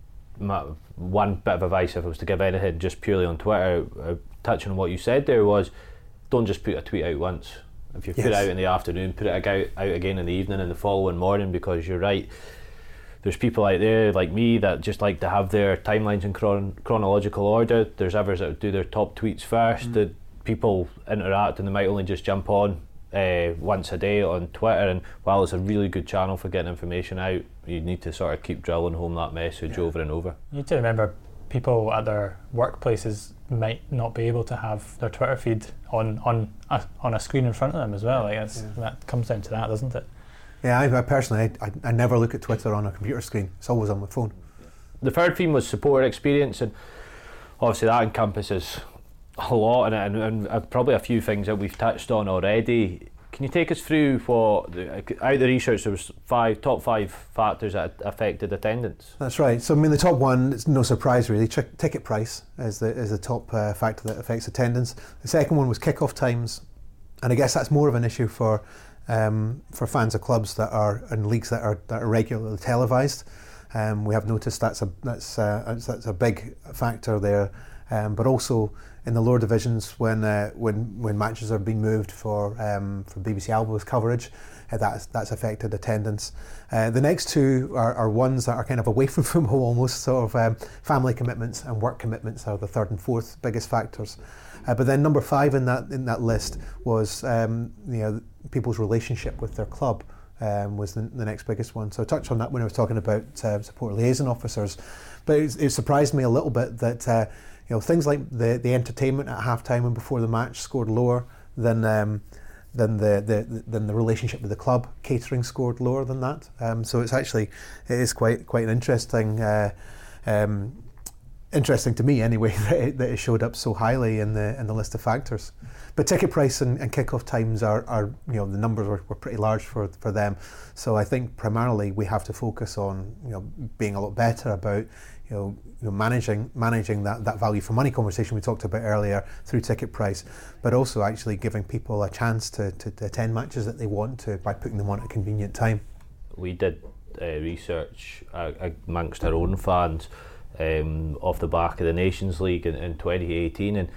my, one bit of advice, if I was to give anything just purely on Twitter, uh, touching on what you said there, was don't just put a tweet out once. If you yes. put it out in the afternoon, put it out, out again in the evening and the following morning, because you're right, there's people out there like me that just like to have their timelines in chron- chronological order. There's others that do their top tweets first. Mm. The people interact and they might only just jump on uh, once a day on Twitter, and while it's a really good channel for getting information out, you need to sort of keep drilling home that message yeah. over and over. You need to remember, people at their workplaces might not be able to have their Twitter feed on on a, on a screen in front of them as well. Like it's, yeah. that comes down to that, doesn't it? Yeah, I, I personally, I, I never look at Twitter on a computer screen. It's always on my phone. The third theme was supporter experience, and obviously that encompasses a lot, and, and, and probably a few things that we've touched on already. Can you take us through what, out of the research, there was five top five factors that affected attendance? That's right. So I mean, the top one, it's no surprise really, Ch- ticket price is the is the top uh, factor that affects attendance. The second one was kick-off times, and I guess that's more of an issue for um, for fans of clubs that are in leagues that are that are regularly televised. Um, we have noticed that's a that's uh, that's, that's a big factor there, um, but also in the lower divisions, when uh, when when matches are being moved for um, for B B C Alba's coverage, uh, that's that's affected attendance. Uh, the next two are, are ones that are kind of away from football, almost sort of um, family commitments and work commitments are the third and fourth biggest factors. Uh, but then number five in that in that list was um, you know people's relationship with their club. Um, was the, the next biggest one. So I touched on that when I was talking about uh, support liaison officers, but it, it surprised me a little bit that uh, you know things like the, the entertainment at half time and before the match scored lower than um, than the, the than the relationship with the club. Catering scored lower than that. Um, so it's actually it is quite quite an interesting uh, um, interesting to me anyway that it, that it showed up so highly in the in the list of factors. But ticket price and, and kick-off times are, are, you know, the numbers were, were pretty large for for them. So I think primarily we have to focus on, you know, being a lot better about, you know, you know managing managing that, that value for money conversation we talked about earlier through ticket price, but also actually giving people a chance to, to, to attend matches that they want to by putting them on at a convenient time. We did uh, research uh, amongst our own fans um, off the back of the Nations League in, in twenty eighteen, and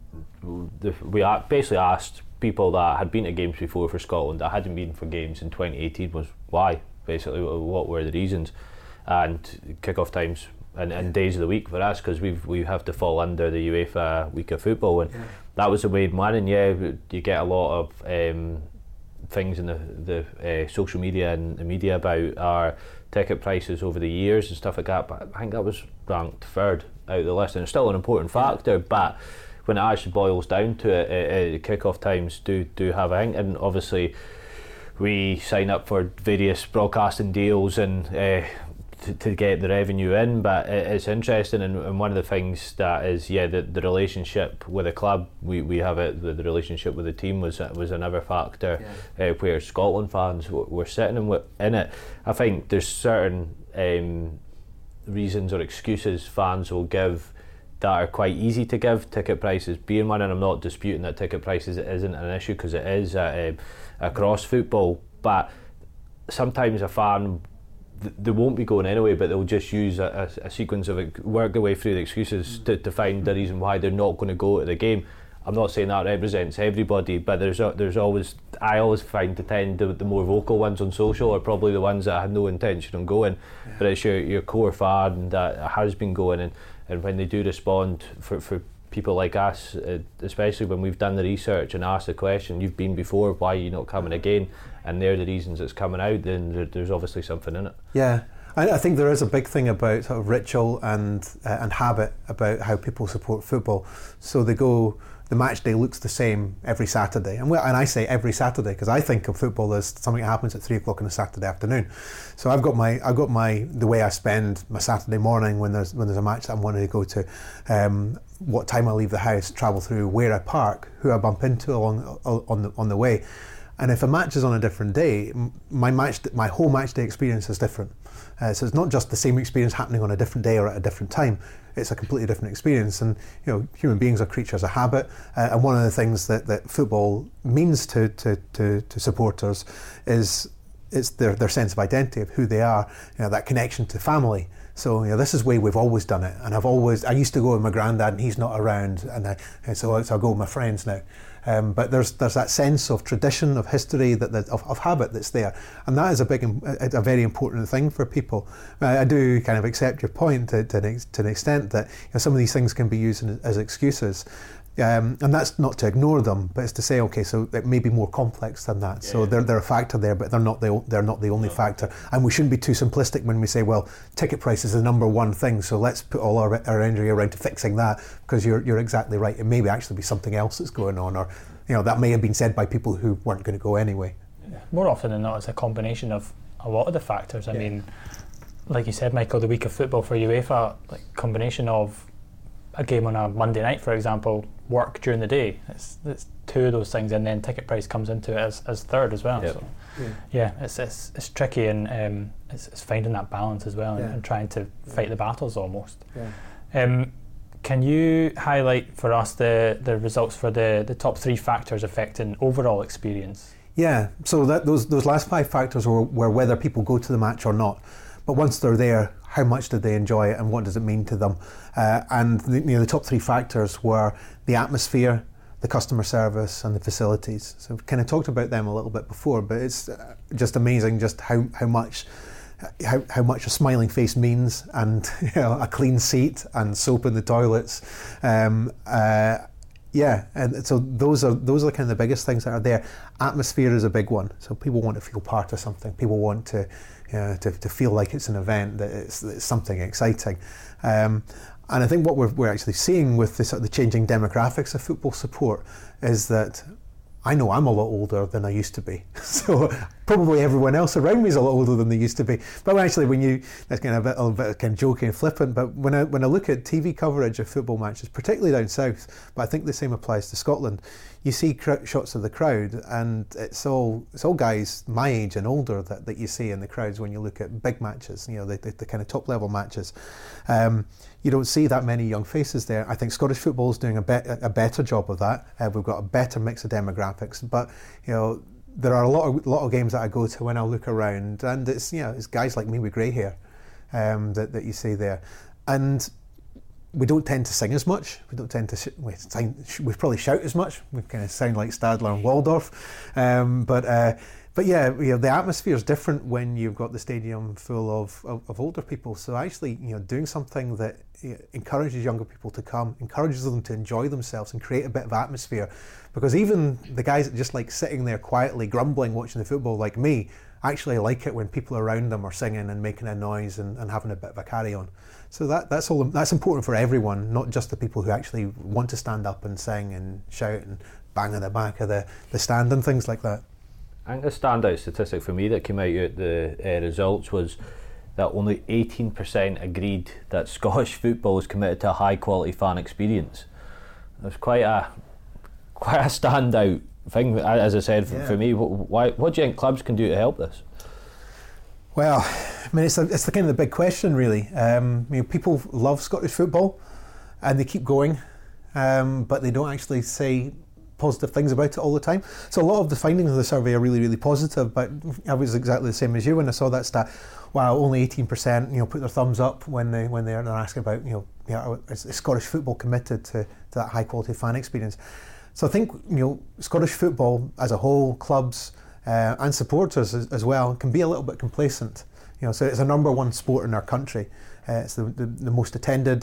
we basically asked people that had been to games before for Scotland that hadn't been for games in twenty eighteen was why, basically what were the reasons, and kick-off times and, and days of the week for us, because we we have to fall under the UEFA week of football, and yeah. that was the main one. And yeah, you get a lot of um, things in the, the uh, social media and the media about our ticket prices over the years and stuff like that, but I think that was ranked third out of the list, and it's still an important factor, but when it actually boils down to it, uh, uh, kick-off times do do have a thing, and obviously we sign up for various broadcasting deals and uh, to, to get the revenue in, but it, it's interesting, and, and one of the things that is, yeah, the, the relationship with the club, we, we have it, the, the relationship with the team was was another factor, yeah. uh, where Scotland fans were, were sitting in, in it. I think there's certain um, reasons or excuses fans will give that are quite easy to give, ticket prices being one, and I'm not disputing that ticket prices isn't an issue, because it is uh, um, across football, but sometimes a fan, th- they won't be going anyway, but they'll just use a, a, a sequence of it, work their way through the excuses to, to find the reason why they're not going to go to the game. I'm not saying that represents everybody, but there's a, there's always, I always find to tend the, the more vocal ones on social are probably the ones that had no intention of going, yeah. but it's your, your core fan that has been going, and And when they do respond for, for people like us, uh, especially when we've done the research and asked the question, you've been before, why are you not coming again? And they're the reasons it's coming out, then there, there's obviously something in it. Yeah, I, I think there is a big thing about sort of ritual and uh, and habit about how people support football. So they go, the match day looks the same every Saturday, and well, and I say every Saturday because I think of football as something that happens at three o'clock on a Saturday afternoon. So I've got my I've got my the way I spend my Saturday morning when there's when there's a match that I'm wanting to go to, um, what time I leave the house, travel through, where I park, who I bump into along on the on the way. And if a match is on a different day, my match, my whole match day experience is different. Uh, so it's not just the same experience happening on a different day or at a different time. It's a completely different experience. And you know, human beings are creatures of habit. Uh, and one of the things that, that football means to, to, to, to supporters is it's their, their sense of identity of who they are. You know, that connection to family. So you know, this is the way we've always done it. And I've always, I used to go with my granddad, and he's not around, and I, and so, so I go with my friends now. Um, but there's there's that sense of tradition, of history, that, that of, of habit that's there, and that is a big, a, a very important thing for people. I, I do kind of accept your point to, to, an, to an extent that you know, some of these things can be used as excuses, um, and that's not to ignore them, but it's to say, okay, so it may be more complex than that. Yeah, so yeah. they're they're a factor there, but they're not the they're not the only no. factor, and we shouldn't be too simplistic when we say, well, ticket price is the number one thing, so let's put all our, our energy around to fixing that, because you're you're exactly right. It may actually be something else that's going on, or you know, that may have been said by people who weren't going to go anyway. Yeah. More often than not, it's a combination of a lot of the factors. I yeah. mean, like you said, Michael, the week of football for UEFA, like combination of a game on a Monday night, for example, work during the day. It's, it's two of those things, and then ticket price comes into it as, as third as well. Yep. So, yeah. yeah, it's, it's it's tricky, and um, it's, it's finding that balance as well, yeah. and, and trying to fight the battles almost. Yeah. Um, Can you highlight for us the, the results for the, the top three factors affecting overall experience? Yeah, so that those those last five factors were, were whether people go to the match or not. But once they're there, how much did they enjoy it, and what does it mean to them? Uh, and the, you know, the top three factors were the atmosphere, the customer service, and the facilities. So we've kind of talked about them a little bit before, but it's just amazing just how, how much How, how much a smiling face means, and you know, a clean seat and soap in the toilets. Um, uh, yeah, and so those are those are kind of the biggest things that are there. Atmosphere is a big one. So people want to feel part of something. People want to you know, to, to feel like it's an event, that it's, that it's something exciting. Um, and I think what we're we're actually seeing with the sort of the changing demographics of football support is that I know I'm a lot older than I used to be, so probably everyone else around me is a lot older than they used to be. But actually, when you that's kind of a bit, a bit kind of joking and flippant. But when I when I look at T V coverage of football matches, particularly down south, but I think the same applies to Scotland, you see cr- shots of the crowd, and it's all it's all guys my age and older that, that you see in the crowds when you look at big matches. You know, the, the, the kind of top level matches. Um, You don't see that many young faces there. I think Scottish football is doing a, be- a better job of that. Uh, we've got a better mix of demographics, but you know there are a lot of lot of games that I go to when I look around, and it's you know it's guys like me with grey hair um, that that you see there, and we don't tend to sing as much. We don't tend to sh- we, sing, we probably shout as much. We kind of sound like Stadler and Waldorf, um, but. Uh, But yeah, you know, the atmosphere is different when you've got the stadium full of, of, of older people. So actually, you know, doing something that you know, encourages younger people to come, encourages them to enjoy themselves and create a bit of atmosphere. Because even the guys that just like sitting there quietly grumbling watching the football, like me, actually like it when people around them are singing and making a noise and, and having a bit of a carry on. So that that's all. That's important for everyone, not just the people who actually want to stand up and sing and shout and bang on the back of the, the stand and things like that. I think the standout statistic for me that came out at the uh, results was that only eighteen percent agreed that Scottish football is committed to a high quality fan experience. That's quite a quite a standout thing, as I said, for, yeah. for me. Why, what do you think clubs can do to help this? Well, I mean, it's, a, it's the kind of the big question, really. Um, I mean, people love Scottish football and they keep going, um, but they don't actually say positive things about it all the time. So a lot of the findings of the survey are really, really positive, but I was exactly the same as you when I saw that stat. Wow, only eighteen percent, you know, put their thumbs up when they when they're, they're asking about, you know, yeah, is, is Scottish football committed to, to that high quality fan experience? So I think, you know, Scottish football as a whole, clubs uh, and supporters as, as well, can be a little bit complacent. You know, so it's a number one sport in our country. Uh, it's the, the, the most attended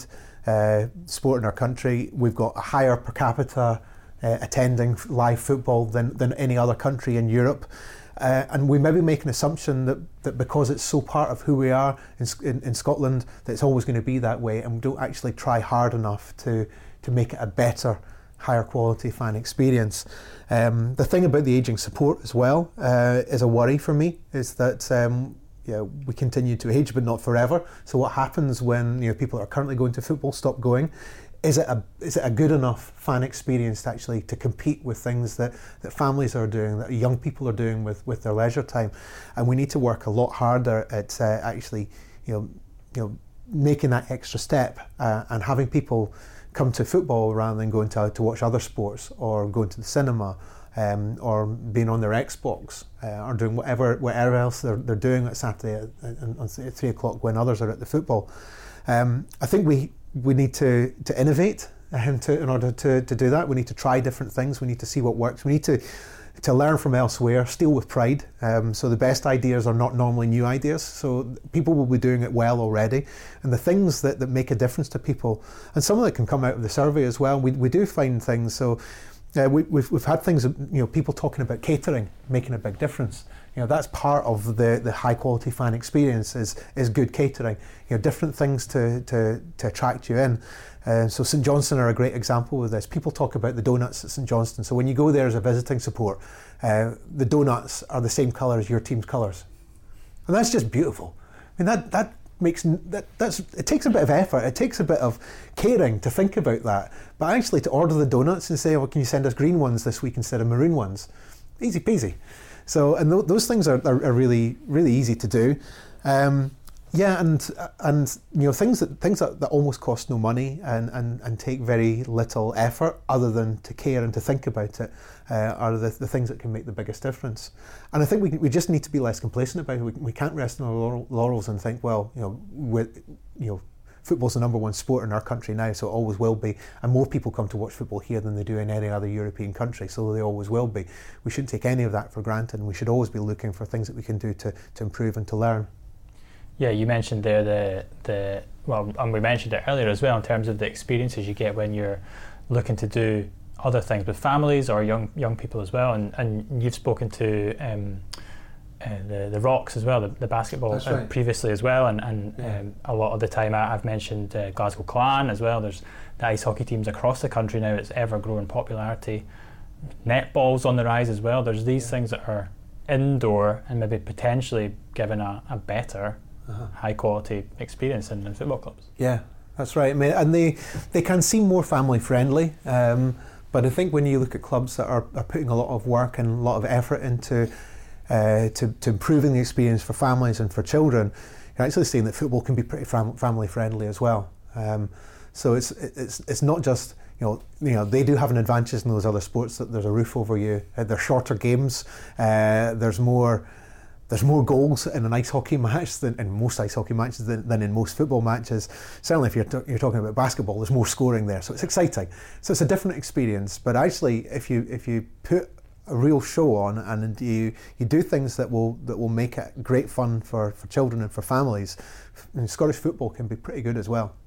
uh, sport in our country. We've got a higher per capita uh, attending live football than, than any other country in Europe. Uh, and we maybe make an assumption that, that because it's so part of who we are in, in, in Scotland, that it's always going to be that way, and we don't actually try hard enough to, to make it a better, higher quality fan experience. Um, the thing about the ageing support as well uh, is a worry for me, is that um, yeah, we continue to age, but not forever. So what happens when you know people that are currently going to football stop going? Is it a is it a good enough fan experience to actually to compete with things that, that families are doing, that young people are doing with, with their leisure time? And we need to work a lot harder at uh, actually you know you know making that extra step uh, and having people come to football rather than going to to watch other sports or going to the cinema um, or being on their Xbox uh, or doing whatever whatever else they're they're doing at Saturday at, at, at three o'clock when others are at the football. Um, I think we. We need to, to innovate um, to, in order to, to do that. We need to try different things. We need to see what works. We need to to learn from elsewhere, steal with pride. Um, so the best ideas are not normally new ideas. So people will be doing it well already. And the things that, that make a difference to people, and some of it can come out of the survey as well. We we do find things. So uh, we, we've we've had things. You know, people talking about catering making a big difference. You know, that's part of the, the high quality fan experience is is good catering. You know, different things to, to, to attract you in. Uh, so St Johnstone are a great example of this. People talk about the donuts at St Johnstone. So when you go there as a visiting support, uh, the donuts are the same colour as your team's colours, and that's just beautiful. I mean that that makes that that's it takes a bit of effort. It takes a bit of caring to think about that. But actually, to order the donuts and say, "Well, can you send us green ones this week instead of maroon ones?" Easy peasy. So, and th- those things are, are, are really, really easy to do. Um, yeah, and and you know things that things that, that almost cost no money and, and, and take very little effort, other than to care and to think about it, uh, are the, the things that can make the biggest difference. And I think we we just need to be less complacent about it. We, we can't rest on our laurels and think, well, you know, with you know. Football's the number one sport in our country now, so it always will be. And more people come to watch football here than they do in any other European country, so they always will be. We shouldn't take any of that for granted, and we should always be looking for things that we can do to, to improve and to learn. Yeah, you mentioned there the the well, and we mentioned it earlier as well in terms of the experiences you get when you're looking to do other things with families or young young people as well. And and you've spoken to. Um, Uh, the the Rocks as well, the, the basketball right. uh, previously as well, and, and yeah. um, a lot of the time I, I've mentioned uh, Glasgow Clan as well. There's the ice hockey teams across the country now. It's ever growing popularity. Netball's on the rise as well. There's these yeah. things that are indoor and maybe potentially giving a, a better uh-huh. high quality experience in, in football clubs. Yeah, that's right. I mean, and they they can seem more family friendly, um, but I think when you look at clubs that are, are putting a lot of work and a lot of effort into Uh, to, to improving the experience for families and for children, you're actually seeing that football can be pretty fam- family friendly as well. Um, so it's it's it's not just you know you know they do have an advantage in those other sports that there's a roof over you. Uh, they're shorter games. Uh, there's more there's more goals in an ice hockey match than in most ice hockey matches than, than in most football matches. Certainly, if you're t- you're talking about basketball, there's more scoring there. So it's exciting. So it's a different experience. But actually, if you if you put a real show on, and you you do things that will that will make it great fun for, for children and for families, and Scottish football can be pretty good as well.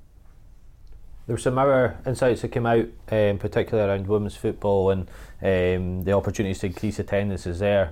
There were some other insights that came out, um, particularly around women's football and um, the opportunities to increase attendances there.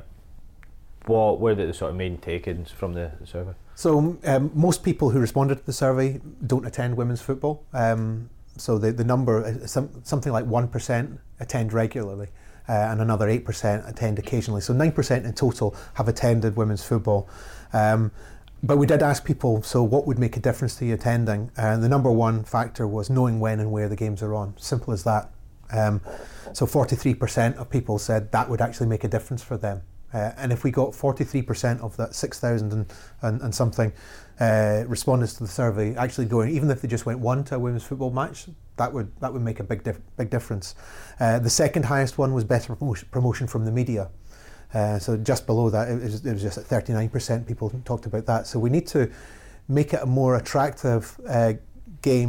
What were the sort of main take-ins from the survey? So um, most people who responded to the survey don't attend women's football. Um, so the the number, some, something like one percent attend regularly. Uh, and another eight percent attend occasionally. So nine percent in total have attended women's football. Um, but we did ask people, so what would make a difference to you attending? And uh, the number one factor was knowing when and where the games are on. Simple as that. Um, so forty-three percent of people said that would actually make a difference for them. Uh, and if we got forty-three percent of that six thousand and, and, and something uh, respondents to the survey actually going, even if they just went one to a women's football match, that would that would make a big dif- big difference. Uh, the second highest one was better promotion, promotion from the media. Uh, so just below that, it was, it was just at thirty-nine percent people talked about that. So we need to make it a more attractive uh, game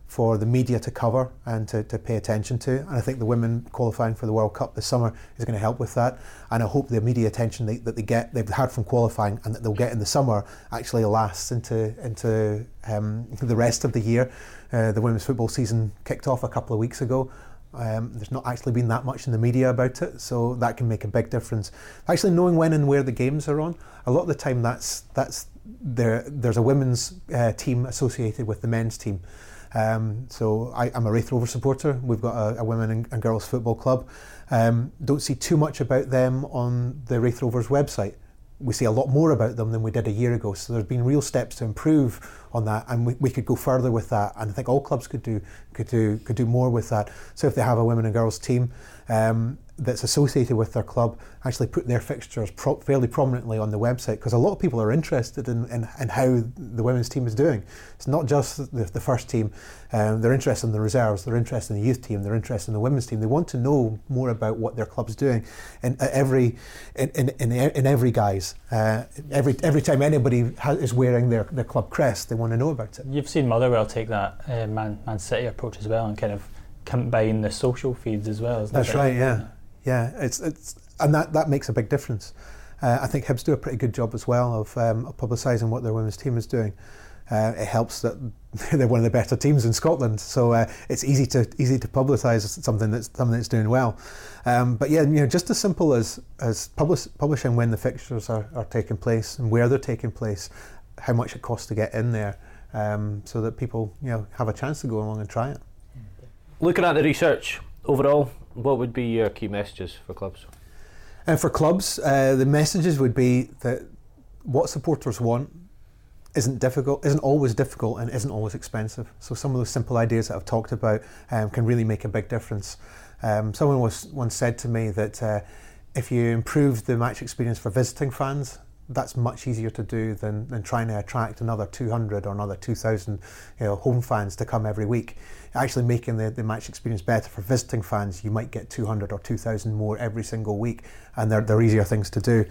for the media to cover and to, to pay attention to. And I think the women qualifying for the World Cup this summer is going to help with that. And I hope the media attention they, that they get, they've had from qualifying and that they'll get in the summer actually lasts into into um, the rest of the year. Uh, the women's football season kicked off a couple of weeks ago. Um, there's not actually been that much in the media about it, so that can make a big difference. Actually knowing when and where the games are on, a lot of the time that's that's there. There's a women's uh, team associated with the men's team. Um, so I, I'm a Raith Rovers supporter. We've got a, a women and, and girls football club. Um, don't see too much about them on the Raith Rovers website. We see a lot more about them than we did a year ago. So there's been real steps to improve on that, and we, we could go further with that. And I think all clubs could do could do could do more with that. So if they have a women and girls team um, that's associated with their club, actually put their fixtures pro- fairly prominently on the website, because a lot of people are interested in, in, in how the women's team is doing. It's not just the, the first team. Um, they're interested in the reserves, they're interested in the youth team, they're interested in the women's team. They want to know more about what their club's doing in uh, every in, in, in, in every guise. Uh, every every time anybody ha- is wearing their, their club crest, they want to know about it. You've seen Motherwell take that uh, Man, Man City approach as well, and kind of combine the social feeds as well. Isn't That's it? right, yeah. Yeah, it's it's and that, that makes a big difference. Uh, I think Hibs do a pretty good job as well of, um, of publicising what their women's team is doing. Uh, it helps that they're one of the better teams in Scotland, so uh, it's easy to easy to publicise something that's something that's doing well. Um, but yeah, you know, just as simple as as publish, publishing when the fixtures are, are taking place and where they're taking place, how much it costs to get in there, um, so that people you know have a chance to go along and try it. Looking at the research overall, what would be your key messages for clubs? And for clubs, uh, the messages would be that what supporters want isn't difficult, isn't always difficult, and isn't always expensive. So some of those simple ideas that I've talked about um, can really make a big difference. Um, someone was once said to me that uh, if you improve the match experience for visiting fans, that's much easier to do than, than trying to attract another two hundred or another two thousand you know, home fans to come every week. Actually making the, the match experience better for visiting fans, you might get two hundred or two thousand more every single week, and they're, they're easier things to do.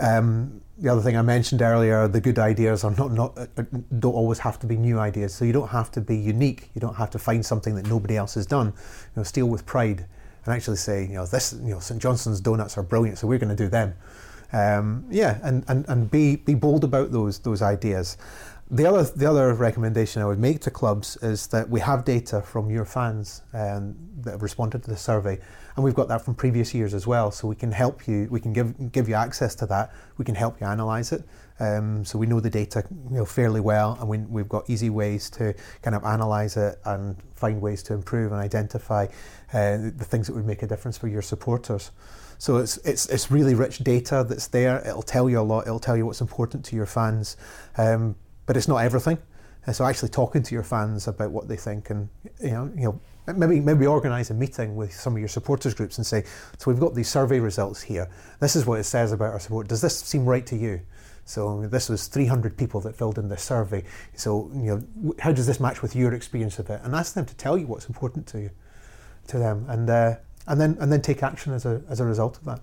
Um, the other thing I mentioned earlier, the good ideas are not, not uh, don't always have to be new ideas, so you don't have to be unique, you don't have to find something that nobody else has done. You know, steal with pride and actually say, you know, this, you know, St Johnstone's donuts are brilliant, so we're going to do them. Um, yeah, and, and, and be be bold about those those ideas. The other the other recommendation I would make to clubs is that we have data from your fans um, that have responded to the survey, and we've got that from previous years as well. So we can help you. We can give give you access to that. We can help you analyse it. Um, so we know the data you know fairly well, and we, we've got easy ways to kind of analyse it and find ways to improve and identify uh, the things that would make a difference for your supporters. So it's it's it's really rich data that's there. It'll tell you a lot. It'll tell you what's important to your fans, um, but it's not everything. And so actually talking to your fans about what they think, and you know, you know, maybe maybe organise a meeting with some of your supporters groups and say, so we've got these survey results here. This is what it says about our support. Does this seem right to you? So this was three hundred people that filled in this survey. So you know, how does this match with your experience of it? And ask them to tell you what's important to you, to them, and. Uh, And then and then take action as a as a result of that.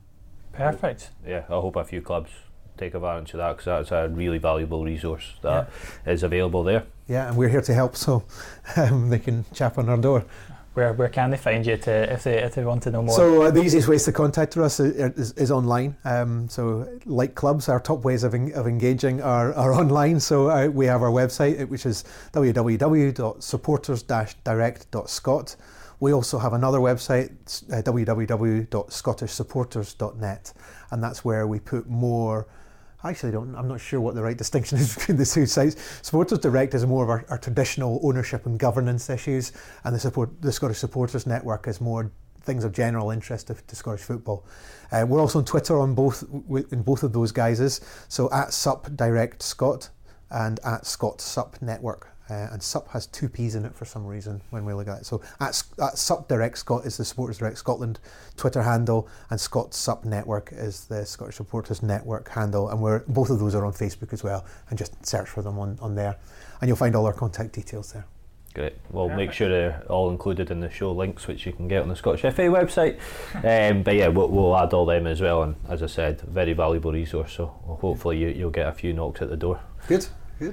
Perfect. Yeah, I hope a few clubs take advantage of that, because that's a really valuable resource that yeah. is available there. Yeah, and we're here to help, so um, they can chap on our door. Where where can they find you to if they if they want to know more? So uh, the easiest ways to contact us is, is, is online. Um, so like clubs, our top ways of en- of engaging are, are online. So uh, we have our website, which is w w w dot supporters dash direct dot scot. We also have another website, uh, w w w dot scottish supporters dot net, and that's where we put more. Actually, don't, I'm not sure what the right distinction is between the two sites. Supporters Direct is more of our, our traditional ownership and governance issues, and the support the Scottish Supporters Network is more things of general interest to, to Scottish football. Uh, we're also on Twitter on both in both of those guises. So at Sup Direct Scot and at Scot Sup Network. Uh, and Sup has two P's in it for some reason when we look at it. So at, at Sup Direct Scot is the Supporters Direct Scotland Twitter handle, and Scot Sup Network is the Scottish Supporters Network handle, and we're both of those are on Facebook as well, and just search for them on, on there, and you'll find all our contact details there. Great. We'll Perfect. Make sure they're all included in the show links, which you can get on the Scottish F A website. Um, but yeah, we'll, we'll add all them as well, and as I said, very valuable resource, so hopefully you, you'll get a few knocks at the door. Good, good.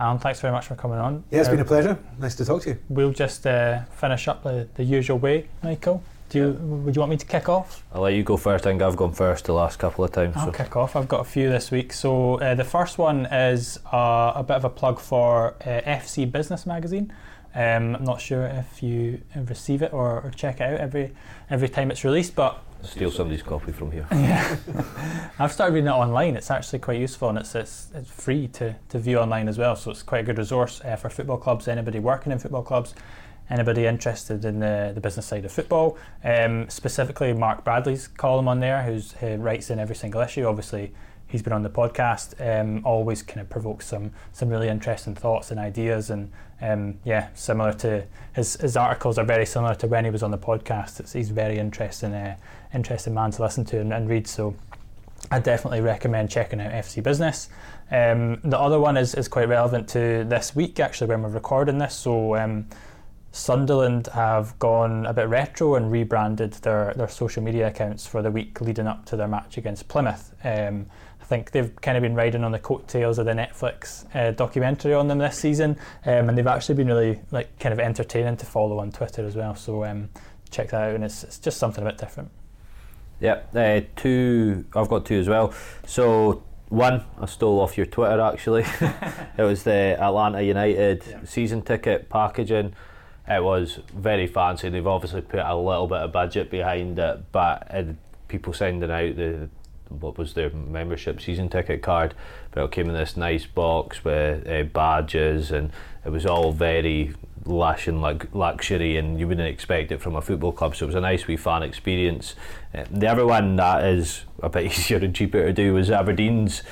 Alan, thanks very much for coming on. Yeah, it's uh, been a pleasure. Nice to talk to you. We'll just uh, finish up the, the usual way, Michael. Do you, would you want me to kick off? I'll let you go first. I think I've gone first the last couple of times. I'll so. kick off. I've got a few this week. So uh, the first one is uh, a bit of a plug for uh, F C Business Magazine. Um, I'm not sure if you receive it or, or check it out every every time it's released, but steal somebody's copy from here. Yeah, I've started reading it online. It's actually quite useful, and it's it's, it's free to, to view online as well. So it's quite a good resource uh, for football clubs, anybody working in football clubs, anybody interested in the, the business side of football. Um, specifically, Mark Bradley's column on there, who's, who writes in every single issue. Obviously, he's been on the podcast. Um, always kind of provokes some some really interesting thoughts and ideas, and um, yeah, similar to his his articles are very similar to when he was on the podcast. It's, he's very interesting, uh, interesting man to listen to and, and read. So I definitely recommend checking out F C Business. Um, the other one is is quite relevant to this week, actually, when we're recording this. So. Um, Sunderland have gone a bit retro and rebranded their, their social media accounts for the week leading up to their match against Plymouth. Um, I think they've kind of been riding on the coattails of the Netflix uh, documentary on them this season, um, and they've actually been really like kind of entertaining to follow on Twitter as well. So um, check that out, and it's, it's just something a bit different. Yeah, uh, two. I've got two as well. So. One, I stole off your Twitter actually. It was the Atlanta United yeah. season ticket packaging. It was very fancy. They've obviously put a little bit of budget behind it, but uh, people sending out the what was their membership season ticket card, but it came in this nice box with uh, badges, and it was all very lush and like luxury, and you wouldn't expect it from a football club. So it was a nice wee fan experience. Uh, the other one that is a bit easier and cheaper to do was Aberdeen's.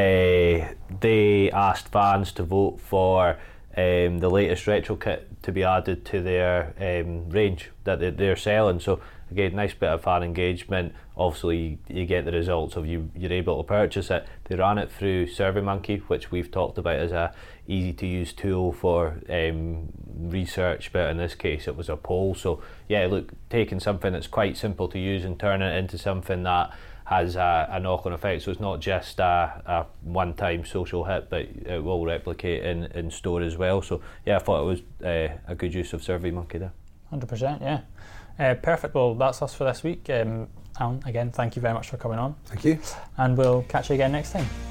Uh, they asked fans to vote for um, the latest retro kit to be added to their um, range that they're selling. So again, nice bit of fan engagement. Obviously you get the results of you you're able to purchase it. They ran it through SurveyMonkey, which we've talked about as a easy to use tool for um, research, but in this case it was a poll. So yeah, look, taking something that's quite simple to use and turning it into something that has a, a knock-on effect. So it's not just a, a one-time social hit, but it will replicate in, in store as well. So yeah, I thought it was uh, a good use of SurveyMonkey there. one hundred percent, yeah. Uh, perfect. Well, that's us for this week. Um, Alan, again, thank you very much for coming on. Thank you. And we'll catch you again next time.